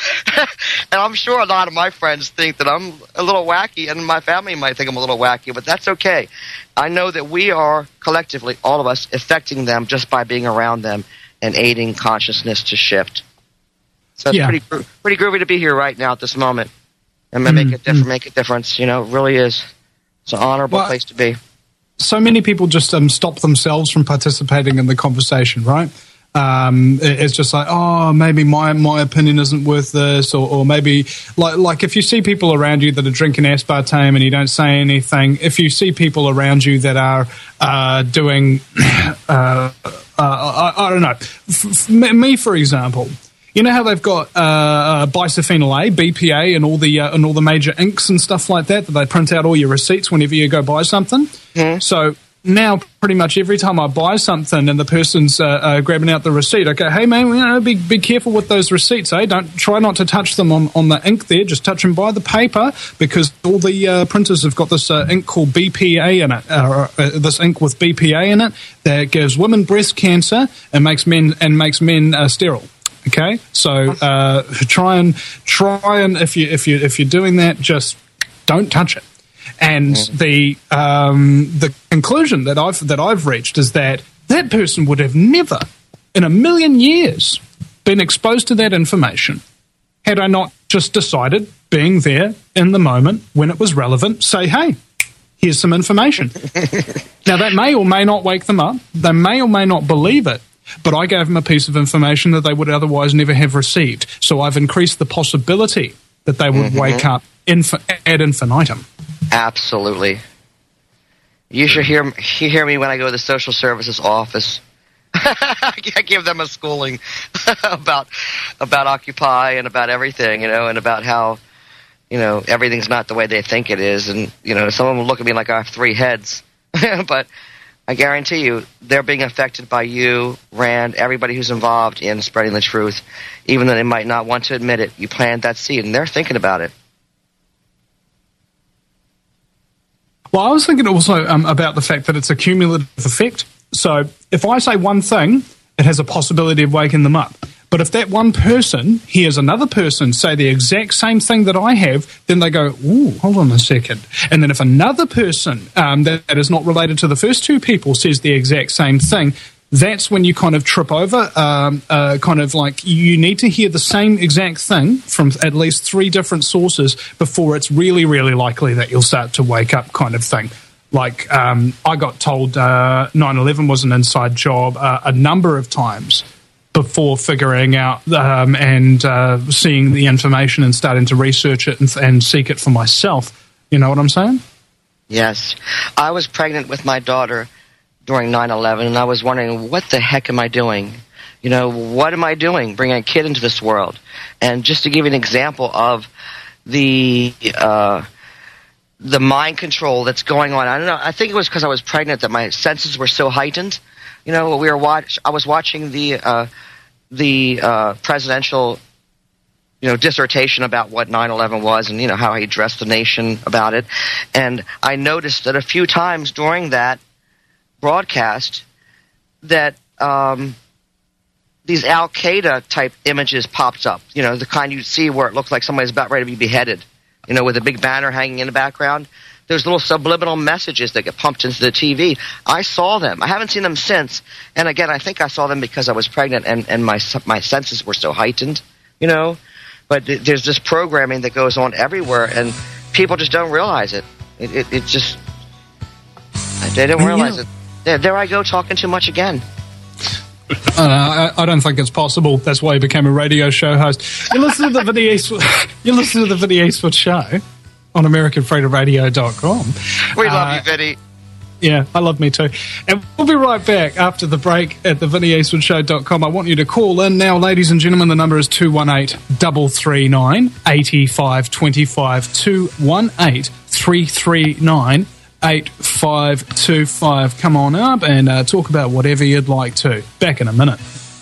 I'm sure a lot of my friends think that I'm a little wacky, and my family might think I'm a little wacky, but that's okay. I know that we are collectively, all of us, affecting them just by being around them and aiding consciousness to shift. So it's pretty groovy to be here right now at this moment and make a difference. It really is. It's an honorable place to be. So many people just stop themselves from participating in the conversation, right? It's just like, oh, maybe my opinion isn't worth this, or maybe like if you see people around you that are drinking aspartame and you don't say anything, if you see people around you that are doing, I don't know, me for example. You know how they've got bisphenol A, BPA, and all the major inks and stuff like that they print out all your receipts whenever you go buy something. Mm-hmm. So now, pretty much every time I buy something and the person's grabbing out the receipt, I go, "Hey man, be careful with those receipts, eh? Try not to touch them on the ink there. Just touch them by the paper, because all the printers have got this ink called BPA in it. This ink with BPA in it that gives women breast cancer and makes men sterile." Okay, so try and if you're doing that, just don't touch it. And the conclusion that I've reached is that person would have never in a million years been exposed to that information had I not just decided, being there in the moment when it was relevant, say, hey, here's some information. Now that may or may not wake them up. They may or may not believe it. But I gave them a piece of information that they would otherwise never have received. So I've increased the possibility that they would wake up ad infinitum. Absolutely. You should hear me when I go to the social services office. I give them a schooling about Occupy and about everything, and about how, everything's not the way they think it is. And, some of them look at me like I have three heads. But I guarantee you, they're being affected by you, Rand, everybody who's involved in spreading the truth, even though they might not want to admit it. You planted that seed, and they're thinking about it. Well, I was thinking also about the fact that it's a cumulative effect. So if I say one thing, it has a possibility of waking them up. But if that one person hears another person say the exact same thing that I have, then they go, ooh, hold on a second. And then if another person that is not related to the first two people says the exact same thing, that's when you kind of trip over, kind of like you need to hear the same exact thing from at least three different sources before it's really, really likely that you'll start to wake up, kind of thing. Like I got told 9/11 was an inside job a number of times before figuring out and seeing the information and starting to research it and seek it for myself. You know what I'm saying? Yes. I was pregnant with my daughter during 9/11, and I was wondering, what the heck am I doing? What am I doing bringing a kid into this world? And just to give you an example of the mind control that's going on, I don't know, I think it was because I was pregnant that my senses were so heightened. I was watching the presidential, dissertation about what 9/11 was and, how he addressed the nation about it. And I noticed that a few times during that broadcast that these Al-Qaeda type images popped up, the kind you see where it looks like somebody's about ready to be beheaded, with a big banner hanging in the background. There's little subliminal messages that get pumped into the TV. I saw them. I haven't seen them since. And again, I think I saw them because I was pregnant and my senses were so heightened, But there's this programming that goes on everywhere, and people just don't realize it. It just, they don't realize it. There I go talking too much again. I don't think it's possible. That's why you became a radio show host. You listen to the Vinny Eastwood Show on AmericanFreedomRadio.com. We love you, Vinny. Yeah, I love me too. And we'll be right back after the break at the VinnyEastwoodShow.com. I want you to call in now, ladies and gentlemen. The number is 218-339-8525. 218-339-8525. 8525. Come on up and talk about whatever you'd like to. Back in a minute.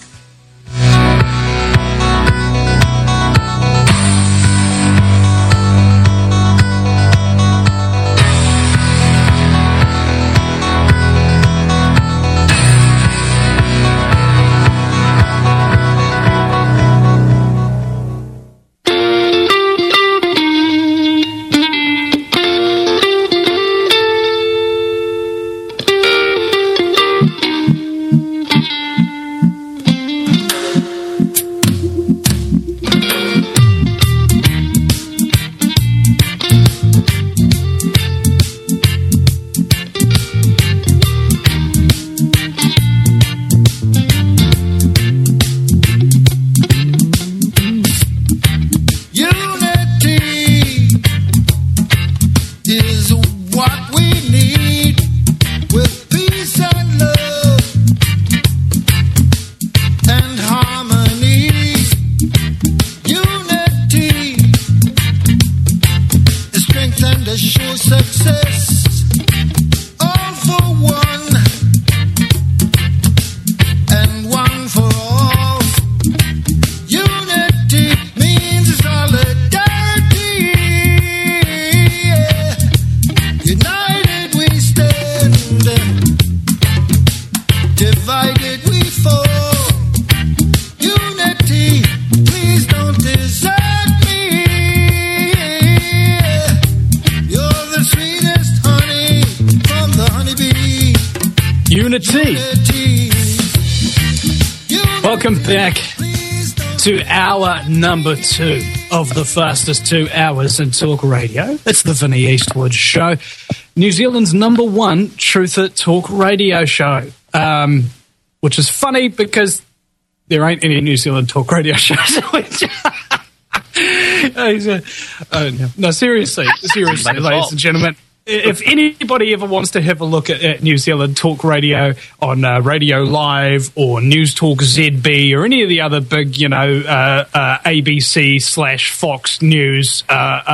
Welcome back to hour number 2 of the fastest 2 hours in talk radio. It's the Vinnie Eastwood Show, New Zealand's number 1 truther talk radio show, which is funny because there ain't any New Zealand talk radio shows. No, seriously, ladies and gentlemen. If anybody ever wants to have a look at New Zealand talk radio on Radio Live or News Talk ZB or any of the other big, ABC/Fox News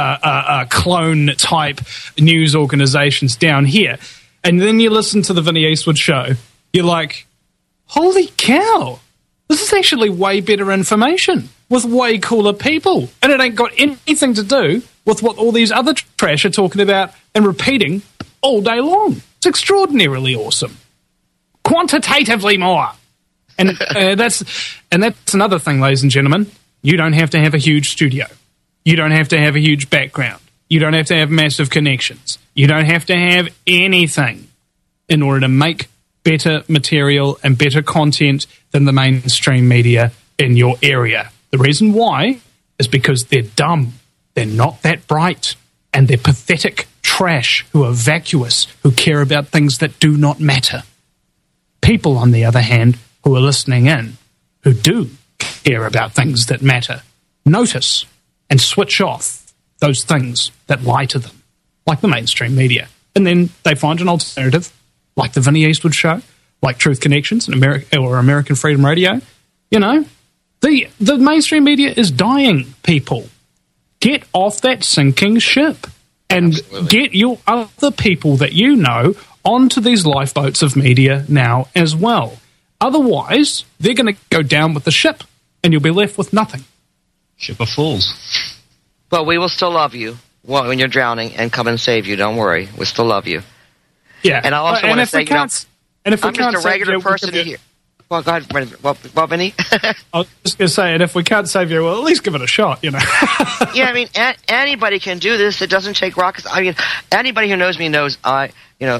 clone type news organizations down here, and then you listen to the Vinnie Eastwood Show, you're like, holy cow, this is actually way better information with way cooler people, and it ain't got anything to do with what all these other trash are talking about and repeating all day long. It's extraordinarily awesome. Quantitatively more. And that's another thing, ladies and gentlemen. You don't have to have a huge studio. You don't have to have a huge background. You don't have to have massive connections. You don't have to have anything in order to make better material and better content than the mainstream media in your area. The reason why is because they're dumb. They're not that bright, and they're pathetic trash who are vacuous, who care about things that do not matter. People, on the other hand, who are listening in, who do care about things that matter, notice and switch off those things that lie to them, like the mainstream media. And then they find an alternative, like the Vinnie Eastwood Show, like Truth Connections and American Freedom Radio. The mainstream media is dying, people. Get off that sinking ship and get your other people that you know onto these lifeboats of media now as well. Otherwise, they're going to go down with the ship and you'll be left with nothing. Ship of fools. Well, we will still love you when you're drowning and come and save you. Don't worry. We still love you. Yeah. And I also want to say, I'm just a regular person here. Well, go ahead, well, Vinny. I was just going to say, and if we can't save you, well, at least give it a shot, Yeah, I mean, anybody can do this. It doesn't take rockets. I mean, anybody who knows me knows I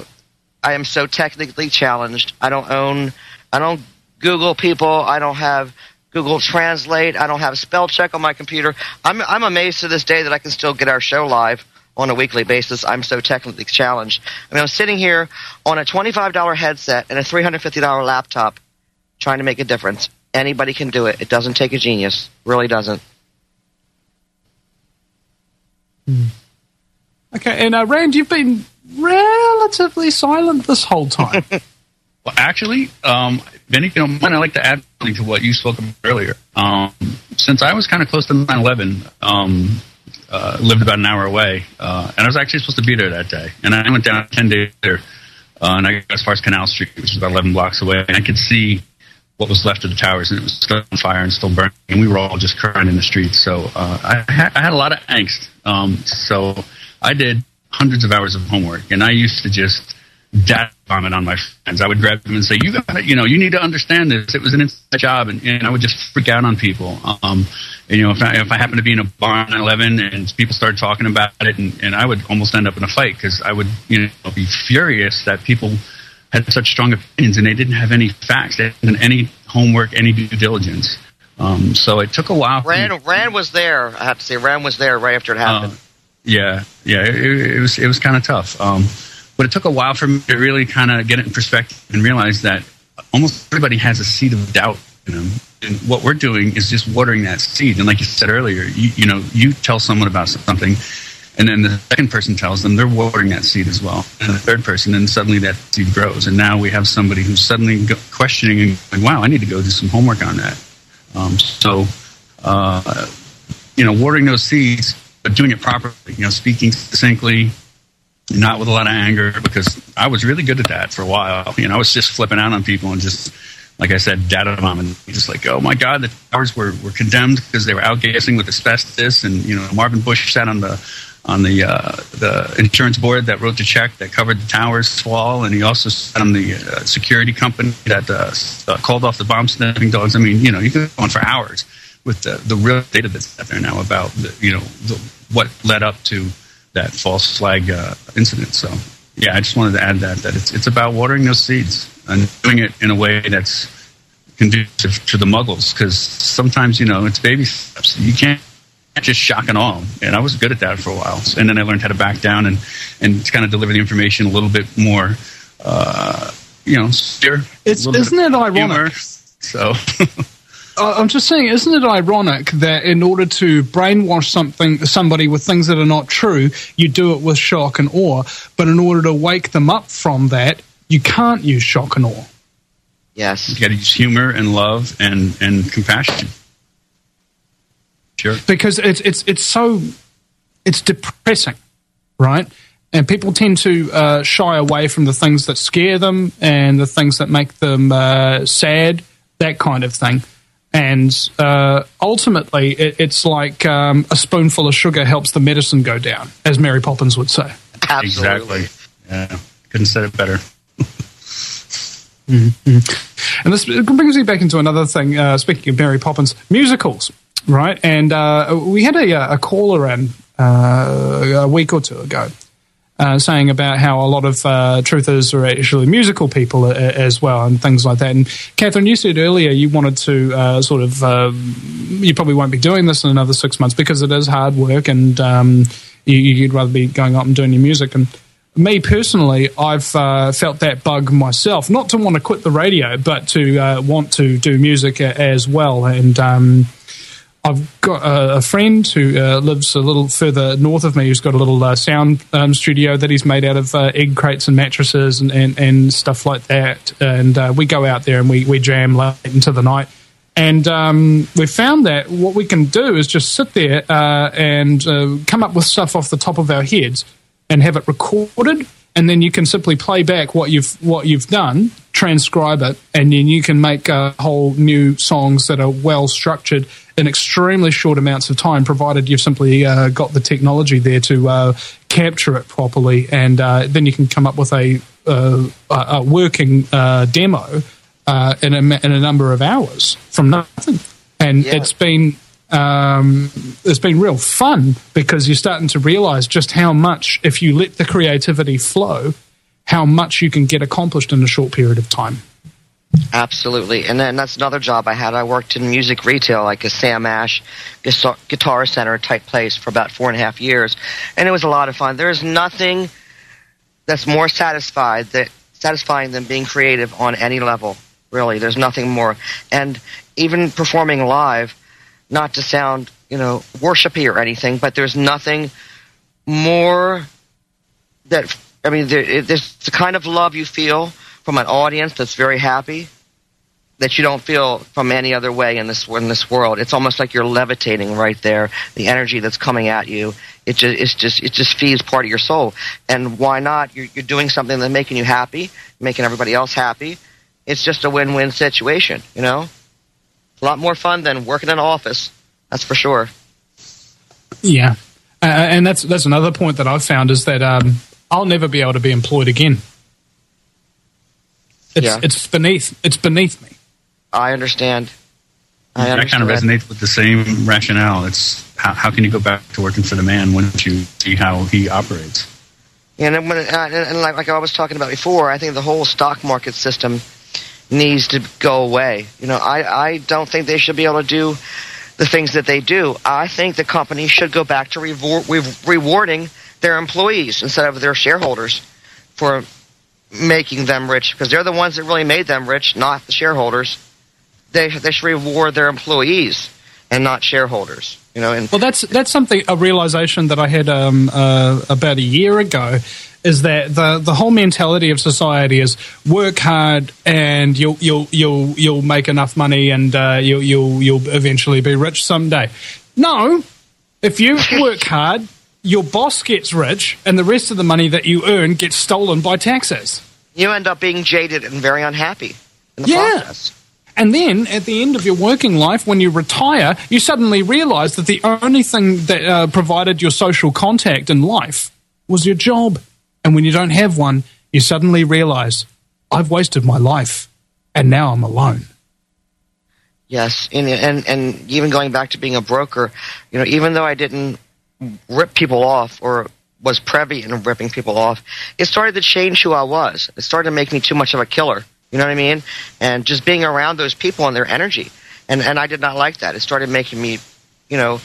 am so technically challenged. I don't Google people. I don't have Google Translate. I don't have spell check on my computer. I'm amazed to this day that I can still get our show live on a weekly basis. I'm so technically challenged. I mean, I'm sitting here on a $25 headset and a $350 laptop, trying to make a difference. Anybody can do it. It doesn't take a genius. Really doesn't. Okay, and Rand, you've been relatively silent this whole time. Well, actually, Vinny, if you don't mind, I'd like to add something to what you spoke about earlier. Since I was kind of close to 9/11, lived about an hour away, and I was actually supposed to be there that day. And I went down 10 days later, and I got as far as Canal Street, which is about 11 blocks away, and I could see what was left of the towers, and it was still on fire and still burning, and we were all just crying in the streets. So I had a lot of angst. So I did hundreds of hours of homework, and I used to just data vomit on my friends. I would grab them and say, "You got it. You need to understand this. It was an inside job," and I would just freak out on people. If I happened to be in a bar on 11 and people started talking about it, and I would almost end up in a fight because I would, be furious that people had such strong opinions and they didn't have any facts, they didn't have any homework, any due diligence. So it took a while. Rand was there. I have to say, Rand was there right after it happened. It was kind of tough. But it took a while for me to really kind of get it in perspective and realize that almost everybody has a seed of doubt in them. And what we're doing is just watering that seed. And like you said earlier, you tell someone about something, and then the second person tells them, they're watering that seed as well. And the third person, and suddenly that seed grows. And now we have somebody who's suddenly questioning and going, wow, I need to go do some homework on that. Watering those seeds, but doing it properly, speaking succinctly, not with a lot of anger, because I was really good at that for a while. I was just flipping out on people and just, like I said, data bombing, just like, oh my God, the towers were condemned because they were outgassing with asbestos, and Marvin Bush sat on the insurance board that wrote the check that covered the tower's fall, and he also sat on the security company that called off the bomb sniffing dogs. I mean, you could go on for hours with the real data that's out there now about what led up to that false flag incident. So yeah, I just wanted to add that it's about watering those seeds and doing it in a way that's conducive to the muggles, because sometimes it's baby steps. You can't just shock and awe. And I was good at that for a while, and then I learned how to back down and to kind of deliver the information a little bit more steer. Isn't it ironic? Humor, so I'm just saying, isn't it ironic that in order to brainwash somebody with things that are not true, you do it with shock and awe, but in order to wake them up from that, you can't use shock and awe? Yes. You got to use humor and love and compassion. Sure. Because it's depressing, right? And people tend to shy away from the things that scare them and the things that make them sad, that kind of thing. And ultimately, it's like a spoonful of sugar helps the medicine go down, as Mary Poppins would say. Absolutely. Exactly. Yeah. Couldn't say it better. Mm-hmm. And this brings me back into another thing, speaking of Mary Poppins, musicals, right? And we had a caller in a week or two ago saying about how a lot of truthers are actually musical people as well and things like that. And Catherine, you said earlier you wanted to you probably won't be doing this in another 6 months because it is hard work, and you'd rather be going up and doing your music. And me personally, I've felt that bug myself, not to want to quit the radio, but to want to do music as well. And I've got a friend who lives a little further north of me who's got a little sound studio that he's made out of egg crates and mattresses and stuff like that. And we go out there and we jam late into the night. And we found that what we can do is just sit there and come up with stuff off the top of our heads and have it recorded, and then you can simply play back what you've done, transcribe it, and then you can make whole new songs that are well structured in extremely short amounts of time, provided you've simply got the technology there to capture it properly, and then you can come up with a working demo in a number of hours from nothing. And yeah. It's been real fun because you're starting to realize just how much, if you let the creativity flow, how much you can get accomplished in a short period of time. Absolutely. And then that's another job I had. I worked in music retail, like a Sam Ash Guitar Center type place for about 4.5 years. And it was a lot of fun. There's nothing that's more satisfying than being creative on any level. Really, there's nothing more. And even performing live, not to sound, worshipy or anything, but there's nothing more that, there's the kind of love you feel from an audience that's very happy. that you don't feel from any other way in this world. It's almost like you're levitating right there. The energy that's coming at you, it just feeds part of your soul. And why not? You're doing something that's making you happy, making everybody else happy. It's just a win-win situation, you know? A lot more fun than working in an office, that's for sure. Yeah. And that's another point that I've found is that I'll never be able to be employed again. It's beneath me. I understand. That kind of resonates with the same rationale. It's how can you go back to working for the man once you see how he operates? And like I was talking about before, I think the whole stock market system needs to go away. You know, I don't think they should be able to do the things that they do. I think the company should go back to rewarding their employees instead of their shareholders for making them rich, because they're the ones that really made them rich, not the shareholders. They should reward their employees and not shareholders. You know, and well, that's something, a realization that I had about a year ago, is that the whole mentality of society is work hard and you'll make enough money and you'll eventually be rich someday. No, if you work hard, your boss gets rich and the rest of the money that you earn gets stolen by taxes. You end up being jaded and very unhappy in the process. And then, at the end of your working life, when you retire, you suddenly realize that the only thing that provided your social contact in life was your job. And when you don't have one, you suddenly realize, I've wasted my life, and now I'm alone. Yes, and even going back to being a broker, you know, even though I didn't rip people off or was privy in ripping people off, it started to change who I was. It started to make me too much of a killer. You know what I mean? And just being around those people and their energy. And I did not like that. It started making me, you know,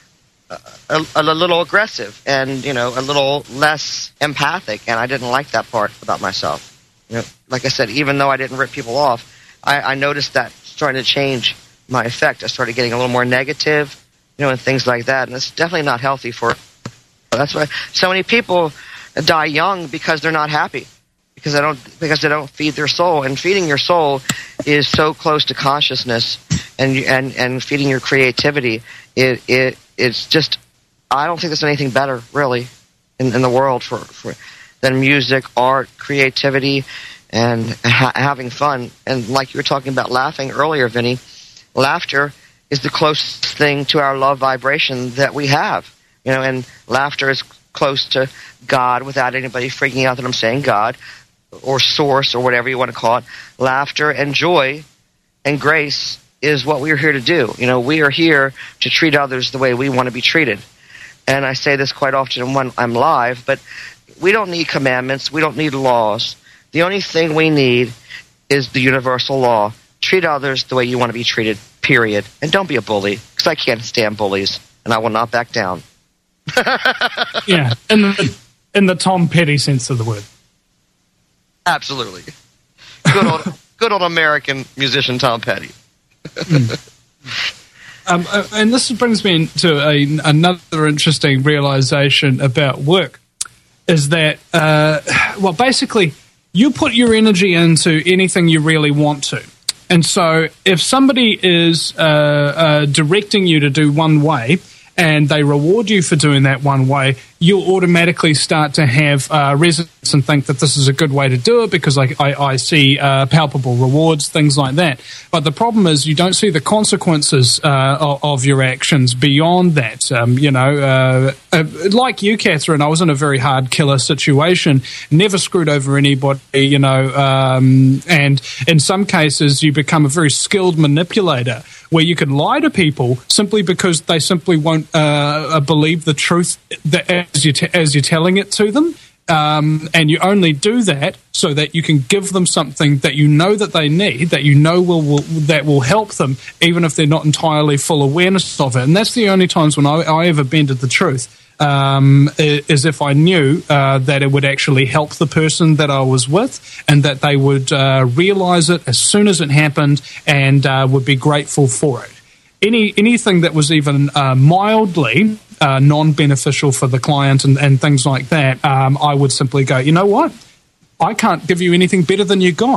a little aggressive and, you know, a little less empathic. And I didn't like that part about myself. You know, like I said, even though I didn't rip people off, I noticed that starting to change my effect. I started getting a little more negative, you know, and things like that. And it's definitely not healthy for. That's why so many people die young, because they're not happy. Because they don't feed their soul, and feeding your soul is so close to consciousness, and feeding your creativity. It's just, I don't think there's anything better really in the world for than music, art, creativity, and having fun. And like you were talking about laughing earlier, Vinny, laughter is the closest thing to our love vibration that we have. You know, and laughter is close to God without anybody freaking out that I'm saying God, or source, or whatever you want to call it. Laughter and joy and grace is what we're here to do. You know, we are here to treat others the way we want to be treated. And I say this quite often when I'm live, but we don't need commandments. We don't need laws. The only thing we need is the universal law. Treat others the way you want to be treated, period. And don't be a bully, because I can't stand bullies, and I will not back down. Yeah, in the Tom Petty sense of the word. Absolutely. Good old American musician Tom Petty. And this brings me into another interesting realization about work, is that, well, basically, you put your energy into anything you really want to. And so if somebody is directing you to do one way, and they reward you for doing that one way, you'll automatically start to have resonance and think that this is a good way to do it, because I see palpable rewards, things like that. But the problem is you don't see the consequences of your actions beyond that. You know, like you, Catherine, I was in a very hard killer situation, never screwed over anybody, you know, and in some cases you become a very skilled manipulator, where you can lie to people simply because they simply won't believe the truth that as you're telling it to them. And you only do that so that you can give them something that you know that they need, that you know that will help them, even if they're not entirely full awareness of it. And that's the only times when I ever bended the truth, is if I knew that it would actually help the person that I was with, and that they would realize it as soon as it happened, and would be grateful for it. Anything that was even mildly non-beneficial for the client and things like that, I would simply go, you know what? I can't give you anything better than you got.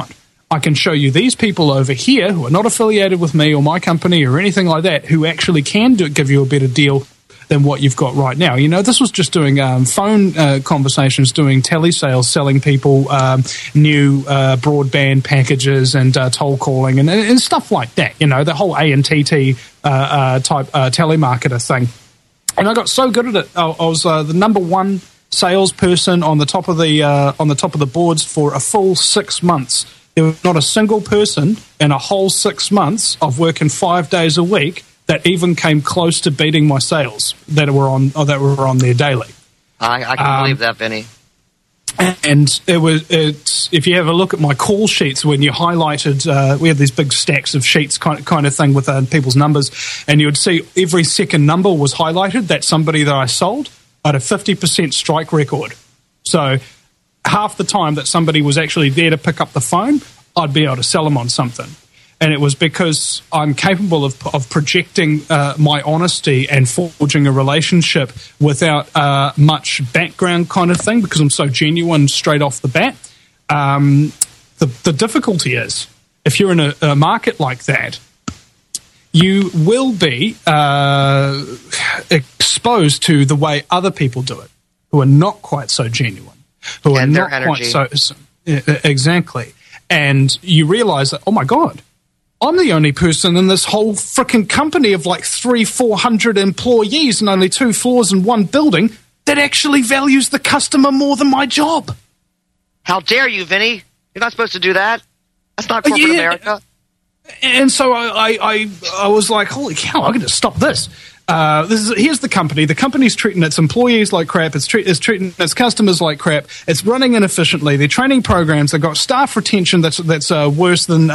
I can show you these people over here who are not affiliated with me or my company or anything like that who actually can give you a better deal than what you've got right now. You know, this was just doing phone conversations, doing telesales, selling people new broadband packages and toll calling and stuff like that. You know, the whole ANTT type telemarketer thing. And I got so good at it. I was the number one salesperson on the top of the boards for a full 6 months. There was not a single person in a whole 6 months of working 5 days a week that even came close to beating my sales that were on there daily. I can believe that, Vinny. And it's if you have a look at my call sheets when you highlighted, we had these big stacks of sheets kind of thing with people's numbers, and you would see every second number was highlighted. That's somebody that I sold. I had a 50% strike record. So half the time that somebody was actually there to pick up the phone, I'd be able to sell them on something. And it was because I'm capable of projecting my honesty and forging a relationship without much background kind of thing, because I'm so genuine straight off the bat. The difficulty is, if you're in a market like that, you will be exposed to the way other people do it, who are not quite so genuine, who are not quite so exactly. And you realize that, oh my God, I'm the only person in this whole frickin' company of like 300-400 employees and only 2 floors in one building that actually values the customer more than my job. How dare you, Vinny? You're not supposed to do that. That's not corporate America. And so I was like, holy cow, I'm going to stop this. Here's the company. The company's treating its employees like crap. It's treating its customers like crap. It's running inefficiently. They're training programs. They've got staff retention that's worse than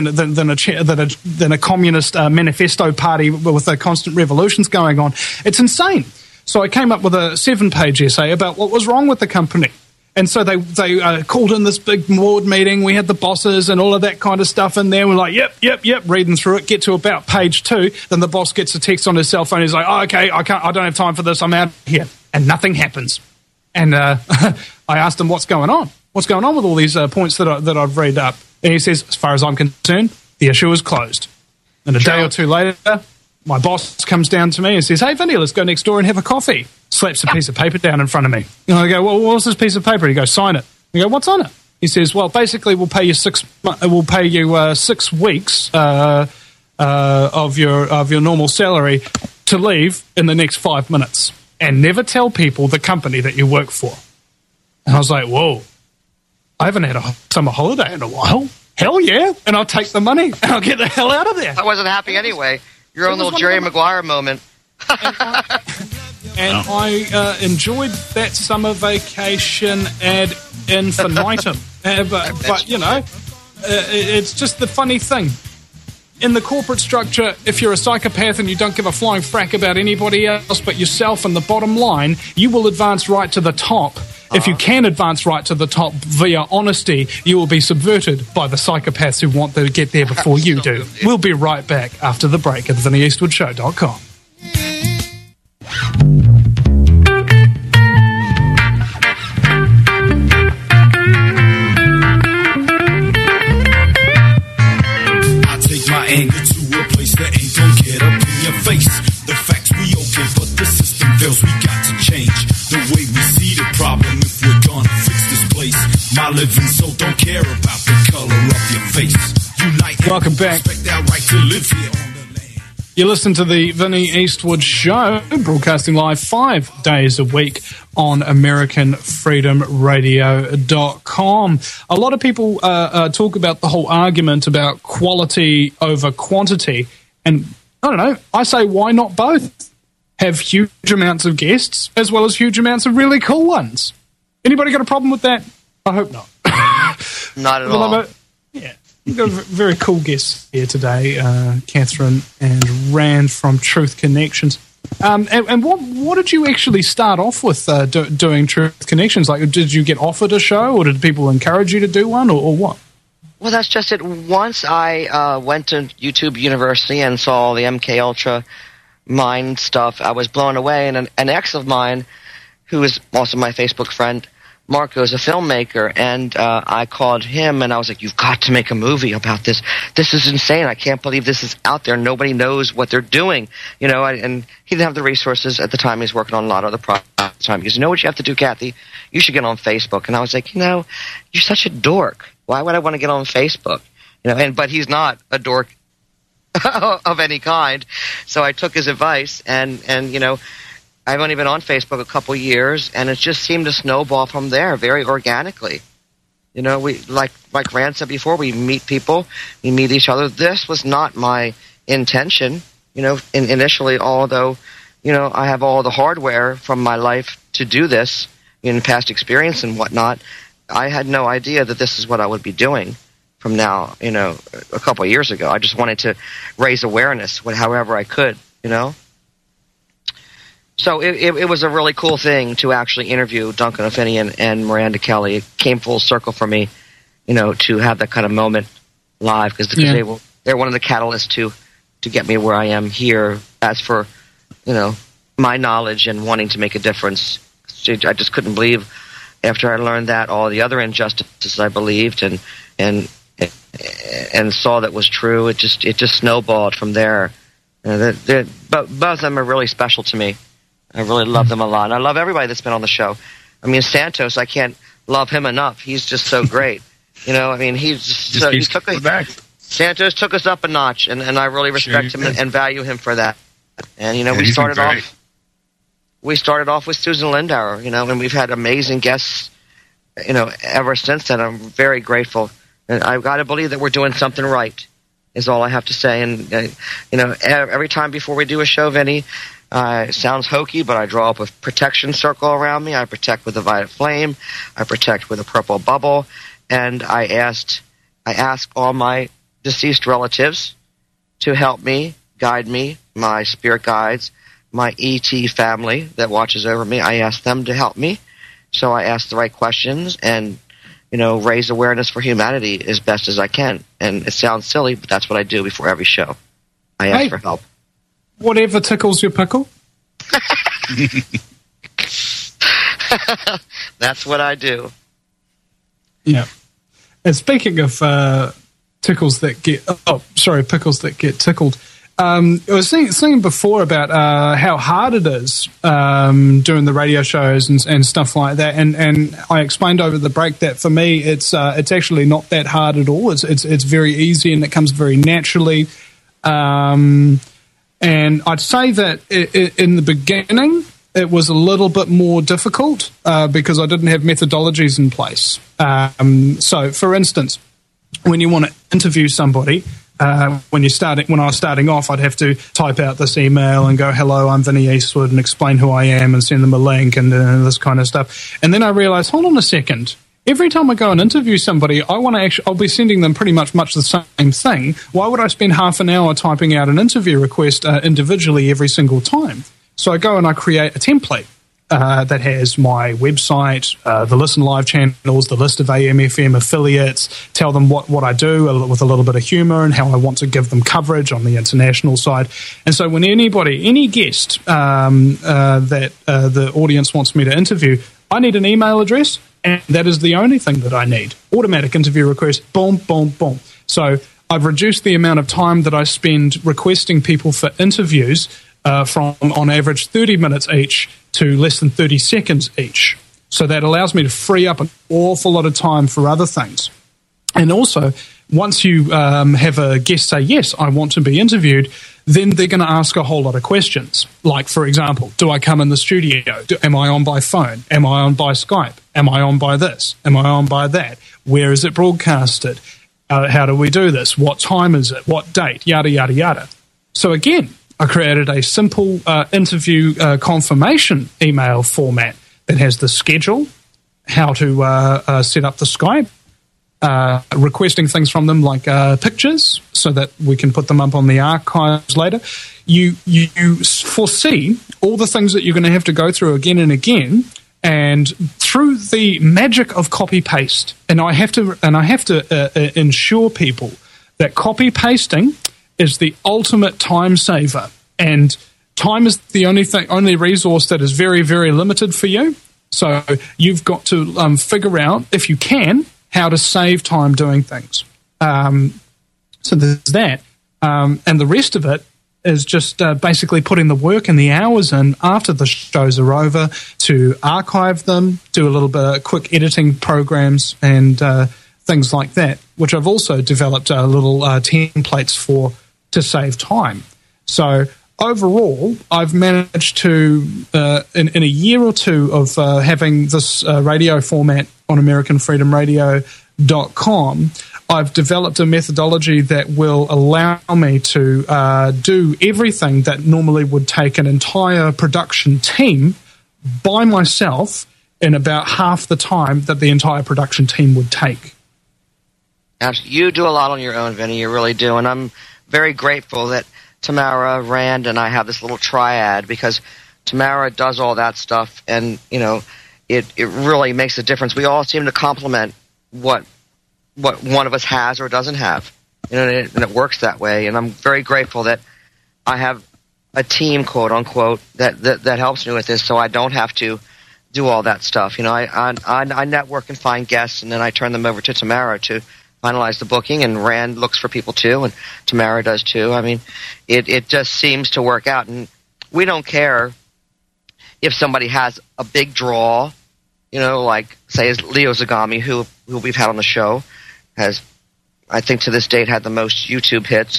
a communist manifesto party with constant revolutions going on. It's insane. So I came up with a 7-page essay about what was wrong with the company. And so they called in this big board meeting. We had the bosses and all of that kind of stuff in there. We're like, yep, reading through it. Get to about page 2. Then the boss gets a text on his cell phone. He's like, oh, okay, I don't have time for this. I'm out here. And nothing happens. And I asked him, what's going on? What's going on with all these points that I've read up? And he says, as far as I'm concerned, the issue is closed. And a day or two later, my boss comes down to me and says, hey, Vinny, let's go next door and have a coffee. Slaps a piece of paper down in front of me. And I go, well, what's this piece of paper? He goes, sign it. I go, what's on it? He says, well, basically, we'll pay you 6 weeks of your normal salary to leave in the next 5 minutes, and never tell people the company that you work for. And I was like, whoa, I haven't had a summer holiday in a while. Hell yeah, and I'll take the money and I'll get the hell out of there. I wasn't happy anyway. Your own little Jerry Maguire moment. And I enjoyed that summer vacation ad infinitum. But you know, it's just the funny thing. In the corporate structure, if you're a psychopath and you don't give a flying frack about anybody else but yourself and the bottom line, you will advance right to the top. If you can advance right to the top via honesty, you will be subverted by the psychopaths who want to get there before you do. We'll be right back after the break at VinnyEastwoodShow.com. I take my anger to a place that ain't gonna get up in your face. The facts we okay, but the system fails. We got to change the way we see the problem if we're gonna fix this place. My living soul don't care about the color of your face. Unite. Welcome back. Respect our right to live here on the land. You listen to the Vinny Eastwood Show, broadcasting live 5 days a week on AmericanFreedomRadio.com. A lot of people talk about the whole argument about quality over quantity, and I don't know, I say why not both? Have huge amounts of guests as well as huge amounts of really cool ones. Anybody got a problem with that? I hope not. Not at all. We've got a very cool guest here today, Catherine and Rand from Truth Connections. And what did you actually start off with doing Truth Connections? Like, did you get offered a show, or did people encourage you to do one, or what? Well, that's just it. Once I went to YouTube University and saw the MK Ultra mind stuff, I was blown away. And an ex of mine, who is also my Facebook friend, Marco is a filmmaker, and I called him, and I was like, "You've got to make a movie about this. This is insane. I can't believe this is out there. Nobody knows what they're doing." You know, and he didn't have the resources at the time. He's working on a lot of other projects at the time. He goes, "You know what you have to do, Kathy? You should get on Facebook." And I was like, "You know, you're such a dork. Why would I want to get on Facebook?" You know, but he's not a dork of any kind. So I took his advice, and you know, I've only been on Facebook a couple years, and it just seemed to snowball from there very organically. You know, we like Rand said before, we meet people, we meet each other. This was not my intention, you know, initially, although, you know, I have all the hardware from my life to do this in past experience and whatnot. I had no idea that this is what I would be doing from now, you know, a couple of years ago. I just wanted to raise awareness however I could, you know. So it was a really cool thing to actually interview Duncan O'Finioan and Miranda Kelly. It came full circle for me, you know, to have that kind of moment live because they're one of the catalysts to get me where I am here. As for, you know, my knowledge and wanting to make a difference, I just couldn't believe after I learned that all the other injustices I believed and saw that was true. It just snowballed from there. But both of them are really special to me. I really love them a lot. And I love everybody that's been on the show. I mean, Santos, I can't love him enough. He's just so great. You know, I mean, Santos took us up a notch, and I really respect him and value him for that. And, you know, we started off with Susan Lindauer, you know, and we've had amazing guests, you know, ever since then. I'm very grateful. And I've got to believe that we're doing something right, is all I have to say. And, you know, every time before we do a show, Vinny, it sounds hokey, but I draw up a protection circle around me. I protect with a violet flame. I protect with a purple bubble. And I ask all my deceased relatives to help me, guide me, my spirit guides, my ET family that watches over me. I ask them to help me. So I ask the right questions and, you know, raise awareness for humanity as best as I can. And it sounds silly, but that's what I do before every show. I ask for help. Whatever tickles your pickle. That's what I do. Yeah. And speaking of pickles that get tickled. I was saying before about how hard it is doing the radio shows and stuff like that, and I explained over the break that for me it's actually not that hard at all. It's very easy and it comes very naturally. And I'd say that in the beginning, it was a little bit more difficult because I didn't have methodologies in place. So, for instance, when you want to interview somebody, when I was starting off, I'd have to type out this email and go, "Hello, I'm Vinny Eastwood," and explain who I am and send them a link and this kind of stuff. And then I realized, hold on a second. Every time I go and interview somebody, I'll be sending them pretty much the same thing. Why would I spend half an hour typing out an interview request individually every single time? So I go and I create a template that has my website, the Listen Live channels, the list of AM/FM affiliates, tell them what I do with a little bit of humor and how I want to give them coverage on the international side. And so when any guest that the audience wants me to interview, I need an email address. And that is the only thing that I need. Automatic interview request, boom, boom, boom. So I've reduced the amount of time that I spend requesting people for interviews from, on average, 30 minutes each to less than 30 seconds each. So that allows me to free up an awful lot of time for other things. And also, once you have a guest say, yes, I want to be interviewed, then they're going to ask a whole lot of questions. Like, for example, do I come in the studio? Am I on by phone? Am I on by Skype? Am I on by this? Am I on by that? Where is it broadcasted? How do we do this? What time is it? What date? Yada, yada, yada. So again, I created a simple interview confirmation email format that has the schedule, how to set up the Skype, requesting things from them like pictures so that we can put them up on the archives later. You foresee all the things that you're going to have to go through again and again, and through the magic of copy paste, and I have to ensure people that copy pasting is the ultimate time saver, and time is the only resource that is very, very limited for you. So you've got to figure out, if you can, how to save time doing things. So there's that. And the rest of it is just basically putting the work and the hours in after the shows are over to archive them, do a little bit of quick editing programs and things like that, which I've also developed little templates for to save time. So overall, I've managed to, in a year or two of having this radio format on AmericanFreedomRadio.com, I've developed a methodology that will allow me to do everything that normally would take an entire production team by myself in about half the time that the entire production team would take. You do a lot on your own, Vinny. You really do. And I'm very grateful that Tamara, Rand, and I have this little triad, because Tamara does all that stuff, and, you know, it really makes a difference. We all seem to complement what one of us has or doesn't have, you know, and it works that way. And I'm very grateful that I have a team, quote unquote, that helps me with this, so I don't have to do all that stuff. You know, I network and find guests, and then I turn them over to Tamara to finalize the booking, and Rand looks for people too, and Tamara does too. I mean, it just seems to work out, and we don't care if somebody has a big draw, you know, like say Leo Zagami, who we've had on the show, has, I think to this date, had the most YouTube hits.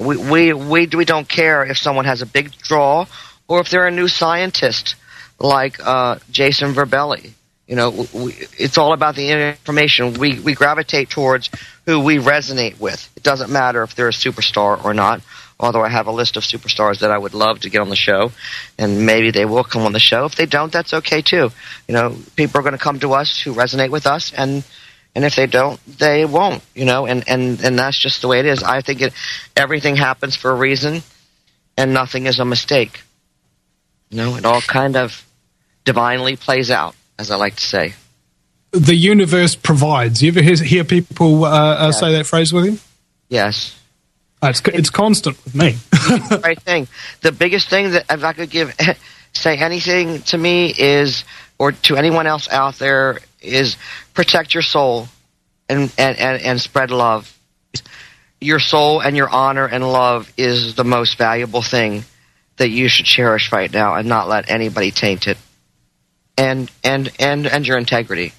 We don't care if someone has a big draw or if they're a new scientist like Jason Verbelli. You know, it's all about the information. We gravitate towards who we resonate with. It doesn't matter if they're a superstar or not, although I have a list of superstars that I would love to get on the show, and maybe they will come on the show. If they don't, that's okay too. You know, people are going to come to us who resonate with us, and if they don't, they won't, you know, and that's just the way it is. I think everything happens for a reason, and nothing is a mistake. You know, it all kind of divinely plays out, as I like to say. The universe provides. You ever hear people say that phrase with you? Yes. It's constant with me. The right thing. The biggest thing that, if I could say anything to me is, or to anyone else out there, is protect your soul and spread love. Your soul and your honor and love is the most valuable thing that you should cherish right now, and not let anybody taint it. And your integrity.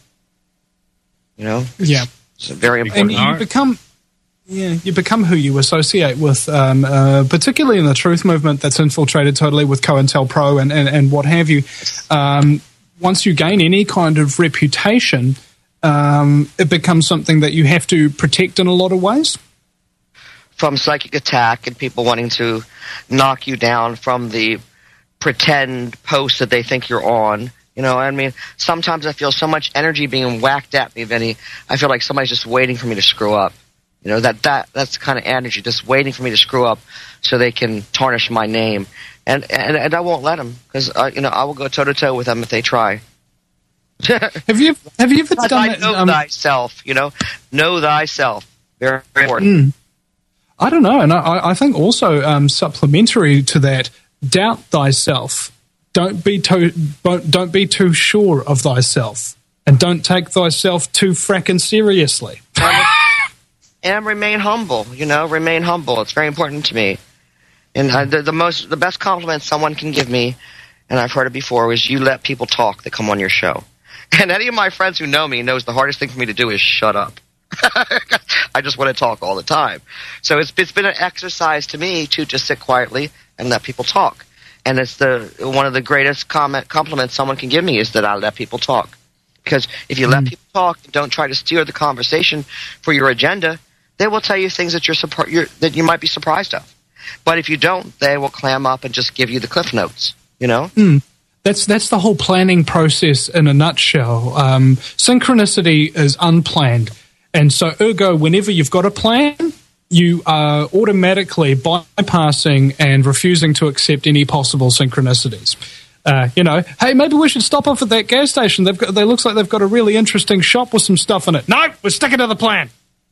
You know? Yeah. It's very important. And you become who you associate with, particularly in the truth movement that's infiltrated totally with COINTELPRO and what have you. Once you gain any kind of reputation, it becomes something that you have to protect in a lot of ways. From psychic attack and people wanting to knock you down from the pretend post that they think you're on. You know, I mean, sometimes I feel so much energy being whacked at me, Vinny. I feel like somebody's just waiting for me to screw up. You know, that's the kind of energy, just waiting for me to screw up so they can tarnish my name. And I won't let them, because, you know, I will go toe-to-toe with them if they try. Have you ever done that? Know thyself, you know? Know thyself. Very, very important. I don't know. And I think also supplementary to that, doubt thyself. Don't be too sure of thyself, and don't take thyself too frackin' seriously. And remain humble. You know, remain humble. It's very important to me. And the best compliment someone can give me, and I've heard it before, is you let people talk that come on your show. And any of my friends who know me knows the hardest thing for me to do is shut up. I just want to talk all the time. So it's been an exercise to me to just sit quietly and let people talk. And it's one of the greatest compliments someone can give me is that I let people talk. Because if you let people talk and don't try to steer the conversation for your agenda, they will tell you things that that you might be surprised of. But if you don't, they will clam up and just give you the cliff notes, you know? That's the whole planning process in a nutshell. Synchronicity is unplanned. And so, ergo, whenever you've got a plan, you are automatically bypassing and refusing to accept any possible synchronicities. You know, hey, maybe we should stop off at that gas station. They looks like they've got a really interesting shop with some stuff in it. No, we're sticking to the plan.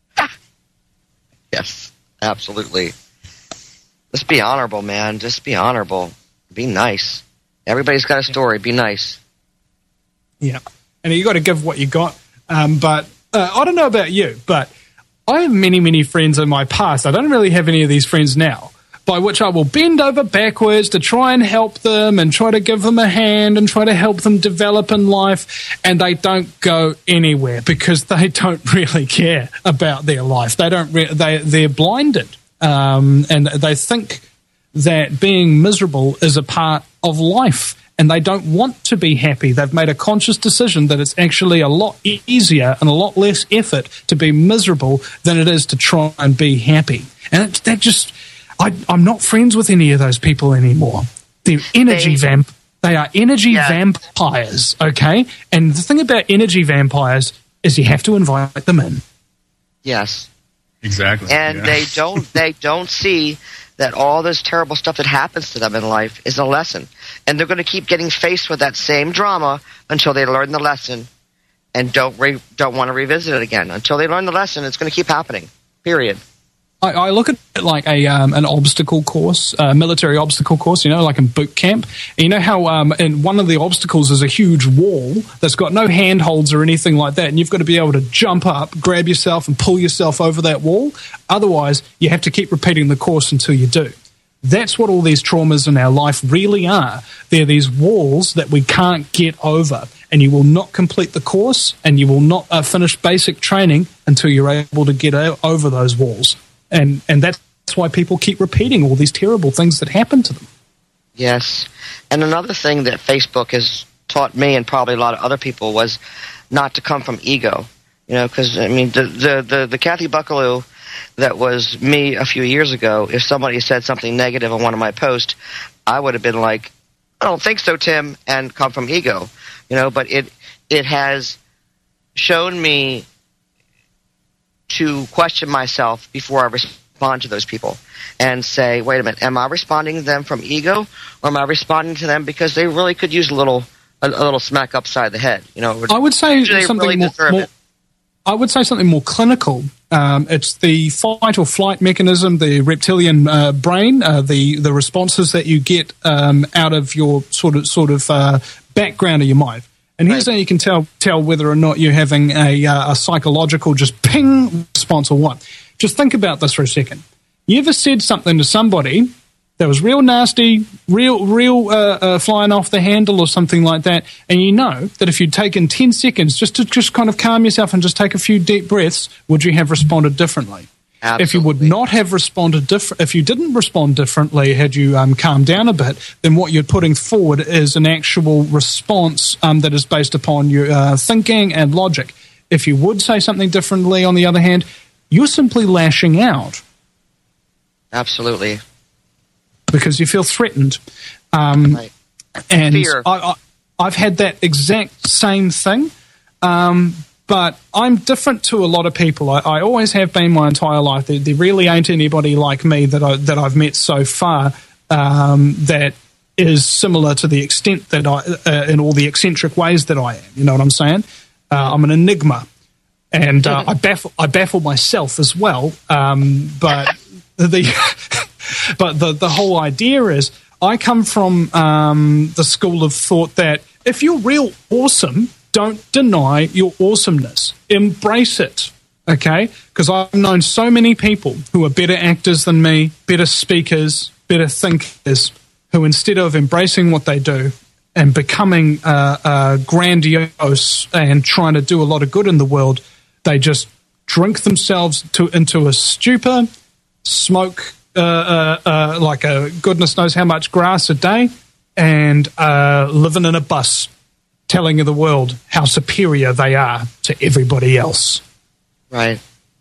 Yes, absolutely. Just be honorable, man. Just be honorable. Be nice. Everybody's got a story. Be nice. Yeah. And you got to give what you got. But I don't know about you, but I have many, many friends in my past. I don't really have any of these friends now, by which I will bend over backwards to try and help them and try to give them a hand and try to help them develop in life, and they don't go anywhere because they don't really care about their life. They don't. They're blinded, and they think that being miserable is a part of life, and they don't want to be happy. They've made a conscious decision that it's actually a lot easier and a lot less effort to be miserable than it is to try and be happy. And that just... I'm not friends with any of those people anymore. They're They are energy vampires, okay? And the thing about energy vampires is you have to invite them in. Yes. Exactly. And they don't see that all this terrible stuff that happens to them in life is a lesson. And they're going to keep getting faced with that same drama until they learn the lesson and don't want to revisit it again. Until they learn the lesson, it's going to keep happening. Period. I look at it like an obstacle course, a military obstacle course, like in boot camp. And you know how in one of the obstacles is a huge wall that's got no handholds or anything like that, and you've got to be able to jump up, grab yourself, and pull yourself over that wall. Otherwise, you have to keep repeating the course until you do. That's what all these traumas in our life really are. They're these walls that we can't get over, and you will not complete the course, and you will not finish basic training until you're able to get over those walls. And that's why people keep repeating all these terrible things that happen to them. Yes. And another thing that Facebook has taught me and probably a lot of other people was not to come from ego. Because, I mean, the Kathy Buckaloo that was me a few years ago, if somebody said something negative on one of my posts, I would have been like, I don't think so, Tim, and come from ego. But it has shown me to question myself before I respond to those people and say, wait a minute, am I responding to them from ego, or am I responding to them because they really could use a little smack upside the head? I would say something really I would say something more clinical. It's the fight or flight mechanism, the reptilian brain, the responses that you get out of your sort of background of your mind. And here's how you can tell whether or not you're having a psychological just ping response or what. Just think about this for a second. You ever said something to somebody that was real nasty, real flying off the handle or something like that, and you know that if you'd taken 10 seconds just to kind of calm yourself and just take a few deep breaths, would you have responded differently? Absolutely. If you would not have responded if you didn't respond differently, had you calmed down a bit, then what you're putting forward is an actual response that is based upon your thinking and logic. If you would say something differently, on the other hand, you're simply lashing out. Absolutely. Because you feel threatened. Right. And fear. I've had that exact same thing. But I'm different to a lot of people. I always have been my entire life. There really ain't anybody like me that I've met so far that is similar to the extent that in all the eccentric ways that I am. You know what I'm saying? I'm an enigma, and I baffle myself as well. But the whole idea is I come from the school of thought that if you're real awesome, don't deny your awesomeness. Embrace it, okay? Because I've known so many people who are better actors than me, better speakers, better thinkers, who instead of embracing what they do and becoming grandiose and trying to do a lot of good in the world, they just drink themselves into a stupor, smoke like a goodness knows how much grass a day, and living in a bus, telling the world how superior they are to everybody else. Right.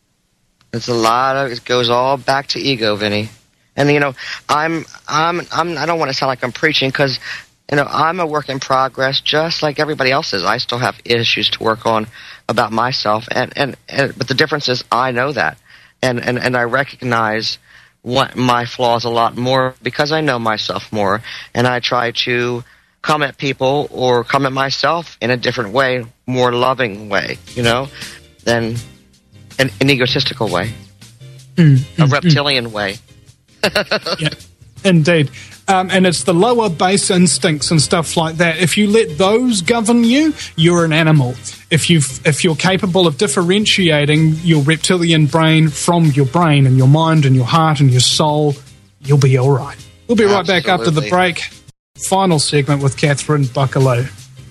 It goes all back to ego, Vinny. And I don't want to sound like I'm preaching, because I'm a work in progress, just like everybody else is. I still have issues to work on about myself, but the difference is I know that, and I recognize what my flaws a lot more because I know myself more, and I try to come at people or come at myself in a different way, more loving way, than an egotistical way, a reptilian way. Yeah, indeed. And it's the lower base instincts and stuff like that. If you let those govern you, you're an animal. If you're capable of differentiating your reptilian brain from your brain and your mind and your heart and your soul, you'll be all right. We'll be right back after the break. Final segment with Catherine Buckeleau.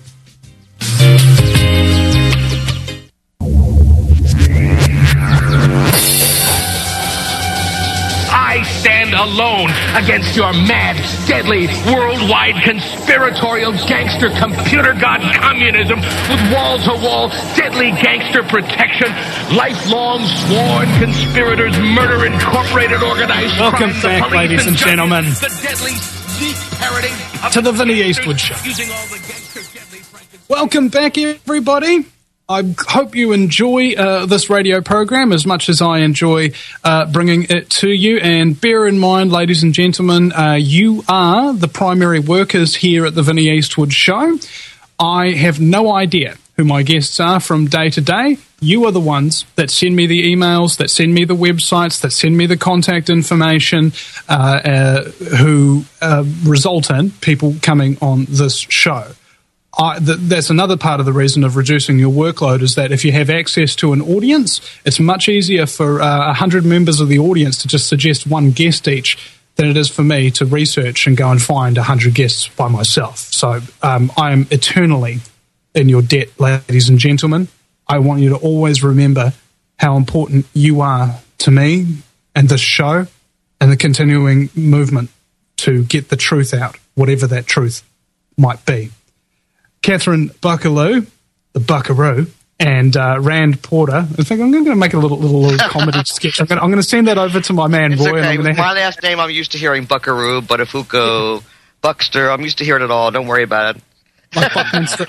I stand alone against your mad, deadly, worldwide conspiratorial gangster computer god communism with wall-to-wall deadly gangster protection, lifelong sworn conspirators, murder incorporated organized Welcome crime, back, the police ladies and gentlemen, the deadly sneak parroting to the Vinnie Eastwood Show. Welcome back, everybody. I hope you enjoy this radio program as much as I enjoy bringing it to you. And bear in mind, ladies and gentlemen, you are the primary workers here at the Vinnie Eastwood Show. I have no idea who my guests are from day to day. You are the ones that send me the emails, that send me the websites, that send me the contact information, who result in people coming on this show. That's another part of the reason of reducing your workload, is that if you have access to an audience, it's much easier for 100 members of the audience to just suggest one guest each than it is for me to research and go and find 100 guests by myself. So I am eternally in your debt, ladies and gentlemen. I want you to always remember how important you are to me and this show and the continuing movement to get the truth out, whatever that truth might be. Catherine Buckeleau, the Buckaroo, and Rand Porter. I think I'm going to make a little comedy sketch. I'm going to send that over to my man It's Roy. okay. My last name, I'm used to hearing Buckaroo, Buttafuoco, Buckster. I'm used to hearing it all. Don't worry about it. Like Buckminster,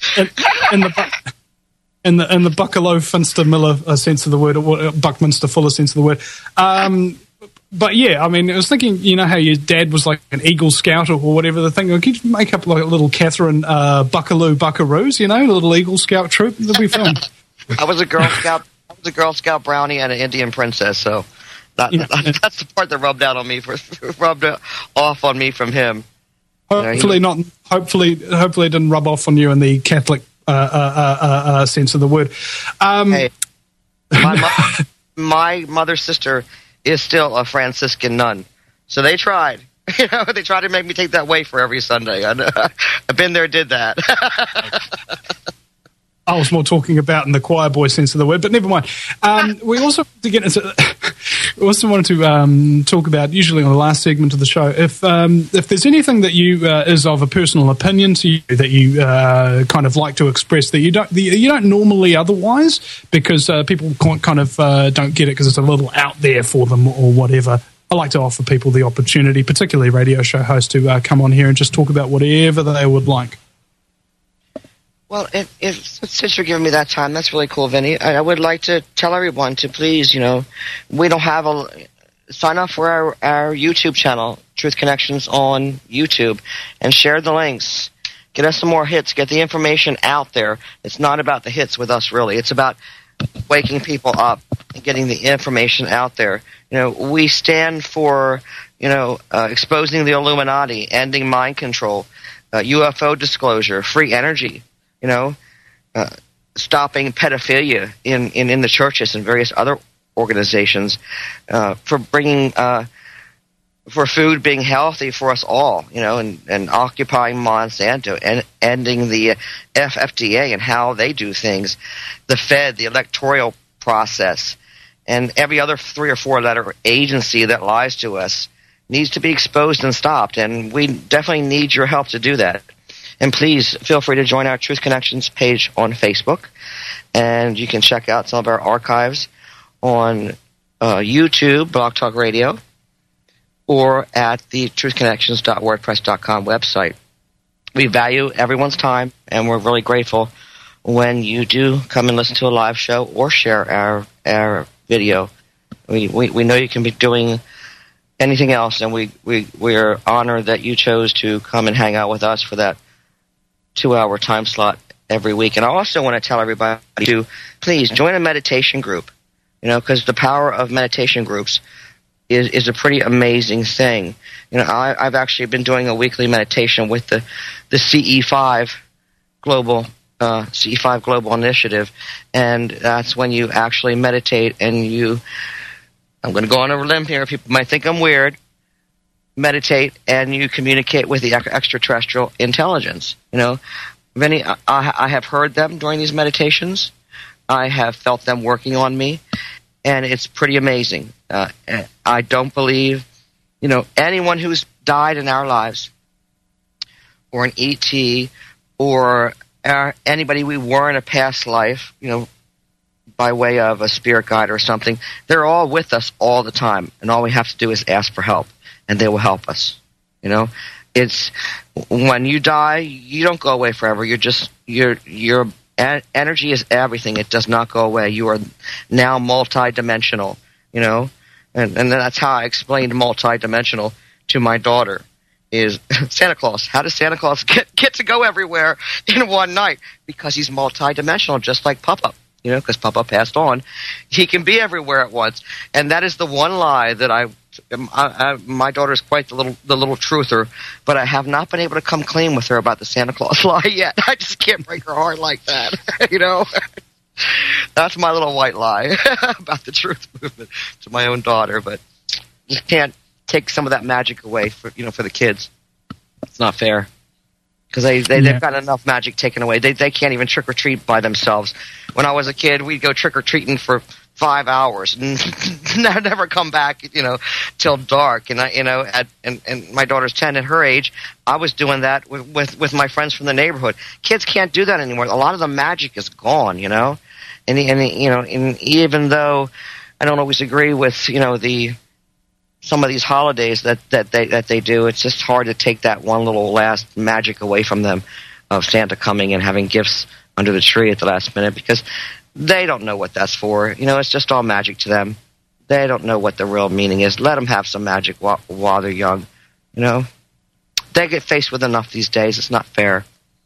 in the Buckeleau Finster Miller sense of the word, or Buckminster Fuller sense of the word. But yeah, I mean, I was thinking, you know how your dad was like an Eagle Scout or whatever the thing. Could you make up like a little Catherine Buckaloo Buckaroos, you know, a little Eagle Scout troop? That'd be fun. I was a Girl Scout. I was a Girl Scout brownie and an Indian princess. So that's the part that rubbed off on me from him. Hopefully not. Hopefully it didn't rub off on you in the Catholic sense of the word. Hey, my mother's sister is still a Franciscan nun, so they tried. You know, they tried to make me take that wafer every Sunday. I've been there, did that. I was more talking about in the choir boy sense of the word, but never mind. We also wanted to talk about, usually on the last segment of the show, if there's anything that you is of a personal opinion to you that you kind of like to express that you don't normally otherwise, because people kind of don't get it because it's a little out there for them or whatever. I like to offer people the opportunity, particularly radio show hosts, to come on here and just talk about whatever they would like. Well, since you're giving me that time, that's really cool, Vinny. I would like to tell everyone to please, we don't have sign up for our YouTube channel, Truth Connections on YouTube, and share the links. Get us some more hits. Get the information out there. It's not about the hits with us, really. It's about waking people up and getting the information out there. We stand for, exposing the Illuminati, ending mind control, UFO disclosure, free energy. Stopping pedophilia in the churches and various other organizations, for bringing for food being healthy for us all, and occupying Monsanto and ending the FDA and how they do things, the Fed, the electoral process, and every other 3 or 4 letter agency that lies to us needs to be exposed and stopped, and we definitely need your help to do that. And please feel free to join our Truth Connections page on Facebook. And you can check out some of our archives on YouTube, Blog Talk Radio, or at the truthconnections.wordpress.com website. We value everyone's time, and we're really grateful when you do come and listen to a live show or share our video. We know you can be doing anything else, and we're honored that you chose to come and hang out with us for that 2-hour time slot every week. And I also want to tell everybody to please join a meditation group, because the power of meditation groups is a pretty amazing thing. You know, I've actually been doing a weekly meditation with the CE5 Global Initiative, and that's when you actually meditate and I'm going to go on a limb here. People might think I'm weird. Meditate and you communicate with the extraterrestrial intelligence. You know, Vinny, I have heard them during these meditations. I have felt them working on me, and it's pretty amazing. I don't believe, you know, anyone who's died in our lives, or an ET, or anybody we were in a past life, you know, by way of a spirit guide or something, they're all with us all the time, and all we have to do is ask for help, and they will help us. You know, it's when you die, you don't go away forever. You're just your energy is everything. It does not go away. You are now multidimensional. You know, and that's how I explained multidimensional to my daughter. Is Santa Claus. How does Santa Claus get to go everywhere in one night? Because he's multidimensional, just like Papa. You know, because Papa passed on. He can be everywhere at once. And that is the one lie that my daughter is quite the little truther, but I have not been able to come clean with her about the Santa Claus lie yet. I just can't break her heart like that. You know? That's my little white lie about the truth movement to my own daughter, but just can't take some of that magic away for the kids. It's not fair. Because they've got enough magic taken away. They can't even trick or treat by themselves. When I was a kid, we'd go trick or treating for 5 hours and never come back, you know, till dark. And and my daughter's 10. At her age, I was doing that with my friends from the neighborhood. Kids can't do that anymore. A lot of the magic is gone, you know. And even though I don't always agree with, you know, some of these holidays that they do, it's just hard to take that one little last magic away from them of Santa coming and having gifts under the tree at the last minute, because they don't know what that's for. You know, it's just all magic to them. They don't know what the real meaning is. Let them have some magic while they're young. You know, they get faced with enough these days. It's not fair.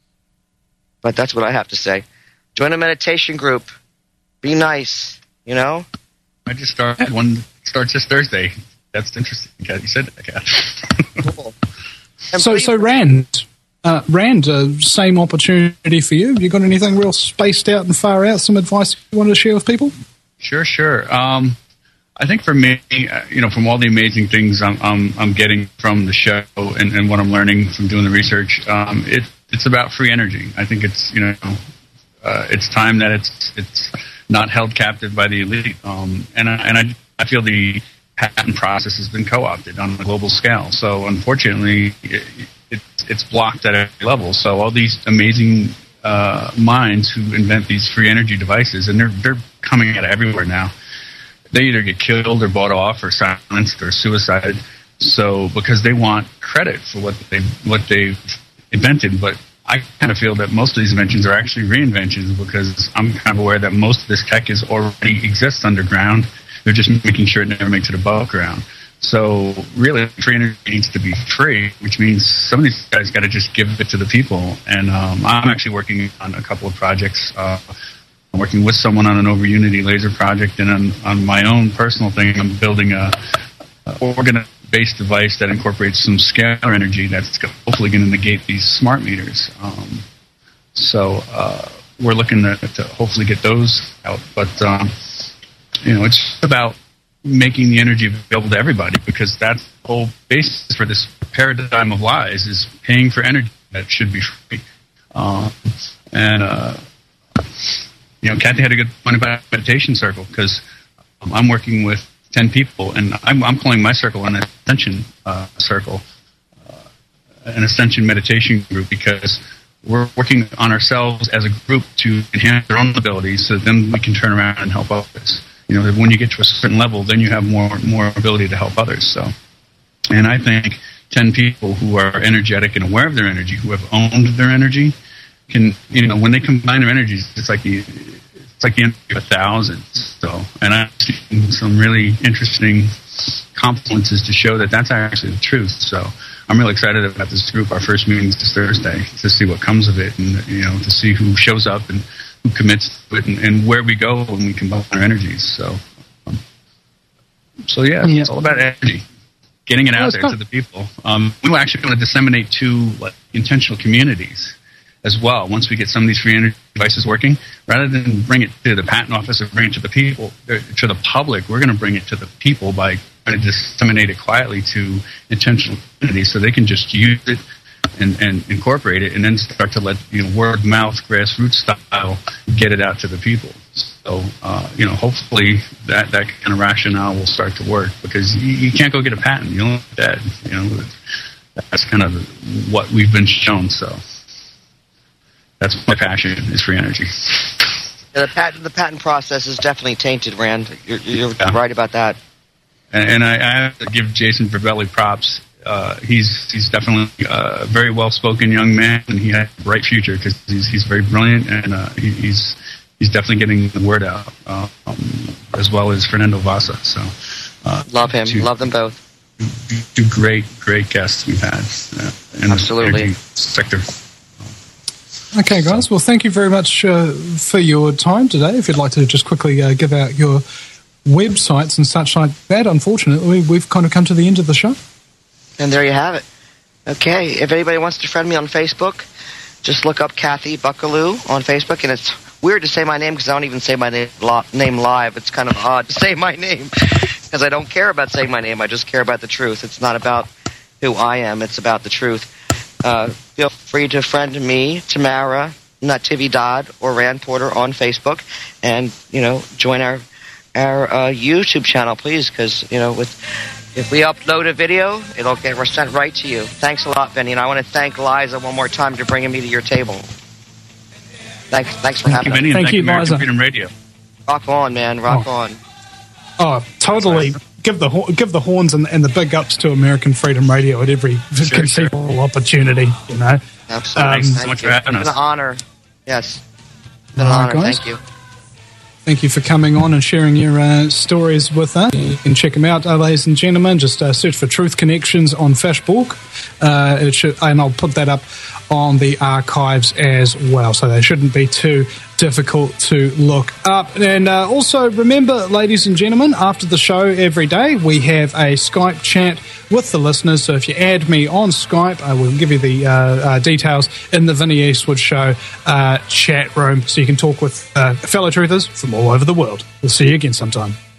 But that's what I have to say. Join a meditation group. Be nice. You know. I just started one. Starts this Thursday. That's interesting, Kat. You said that, Kat. Cool. So Rand, same opportunity for you. You got anything real spaced out and far out? Some advice you wanted to share with people? Sure. I think for me, you know, from all the amazing things I'm getting from the show and what I'm learning from doing the research, it's about free energy. I think it's, you know, it's time that it's not held captive by the elite. And I feel the patent process has been co-opted on a global scale. So unfortunately, it's blocked at every level. So all these amazing minds who invent these free energy devices, and they're coming out everywhere now. They either get killed or bought off or silenced or suicided. So because they want credit for what they've invented, but I kind of feel that most of these inventions are actually reinventions, because I'm kind of aware that most of this tech already exists underground. They're just making sure it never makes it above ground. So really, free energy needs to be free, which means some of these guys got to just give it to the people. And I'm actually working on a couple of projects. I'm working with someone on an over Unity laser project, and on my own personal thing, I'm building a organ-based device that incorporates some scalar energy that's hopefully going to negate these smart meters. So we're looking to hopefully get those out. But you know, it's about making the energy available to everybody, because that's the whole basis for this paradigm of lies, is paying for energy that should be free. You know, Kathy had a good point about meditation circle, because I'm working with 10 people, and I'm calling my circle an ascension circle, an ascension meditation group, because we're working on ourselves as a group to enhance our own abilities, so then we can turn around and help others. You know, when you get to a certain level, then you have more ability to help others. So, and I think 10 people who are energetic and aware of their energy, who have owned their energy, can, you know, when they combine their energies, it's like the energy of 1,000. So, and I've seen some really interesting confluences to show that that's actually the truth. So, I'm really excited about this group. Our first meeting is this Thursday, to see what comes of it, and, you know, to see who shows up and who commits to it, and where we go when we combine our energies. So So it's all about energy, getting it out there to the people. We actually want to disseminate to intentional communities as well. Once we get some of these free energy devices working, rather than bring it to the patent office or bring it to the people, to the public, we're going to bring it to the people by trying to disseminate it quietly to intentional communities so they can just use it and incorporate it, and then start to let word of mouth, grassroots style, get it out to the people. So hopefully that kind of rationale will start to work, because you can't go get a patent. You'll end up dead. That's kind of what we've been shown. So that's my passion, is free energy. Yeah, the patent process is definitely tainted, Rand. You're right about that. And I have to give Jason Verbelli props. He's definitely a very well-spoken young man, and he has a bright future because he's very brilliant, and he's definitely getting the word out, as well as Fernando Vasa. So love him, love them both. Two great guests we've had in Absolutely. the energy sector. Okay, guys. Well, thank you very much for your time today. If you'd like to just quickly give out your websites and such like that, unfortunately, we've kind of come to the end of the show. And there you have it. Okay, if anybody wants to friend me on Facebook, just look up Kathy Buckaloo on Facebook. And it's weird to say my name because I don't even say my name live. It's kind of odd to say my name because I don't care about saying my name. I just care about the truth. It's not about who I am. It's about the truth. Feel free to friend me, Tamara Natividad, or Rand Porter on Facebook, and join our YouTube channel, please, because if we upload a video, it'll get sent right to you. Thanks a lot, Vinny, and I want to thank Liza one more time for bringing me to your table. Thanks for having me. Thank you, Liza. Freedom Radio. Rock on, man. Rock on. Oh, totally. Give the horns and the big ups to American Freedom Radio at every conceivable opportunity. Absolutely. Thanks so much for having us. It's an honor. Yes. It's an honor. Guys. Thank you. Thank you for coming on and sharing your stories with us. You can check them out, ladies and gentlemen. Just search for Truth Connections on Facebook. And I'll put that up on the archives as well, so they shouldn't be too difficult to look up. And also remember, ladies and gentlemen, after the show every day, we have a Skype chat with the listeners. So if you add me on Skype, I will give you the details in the Vinny Eastwood Show chat room, so you can talk with fellow truthers from all over the world. We'll see you again sometime.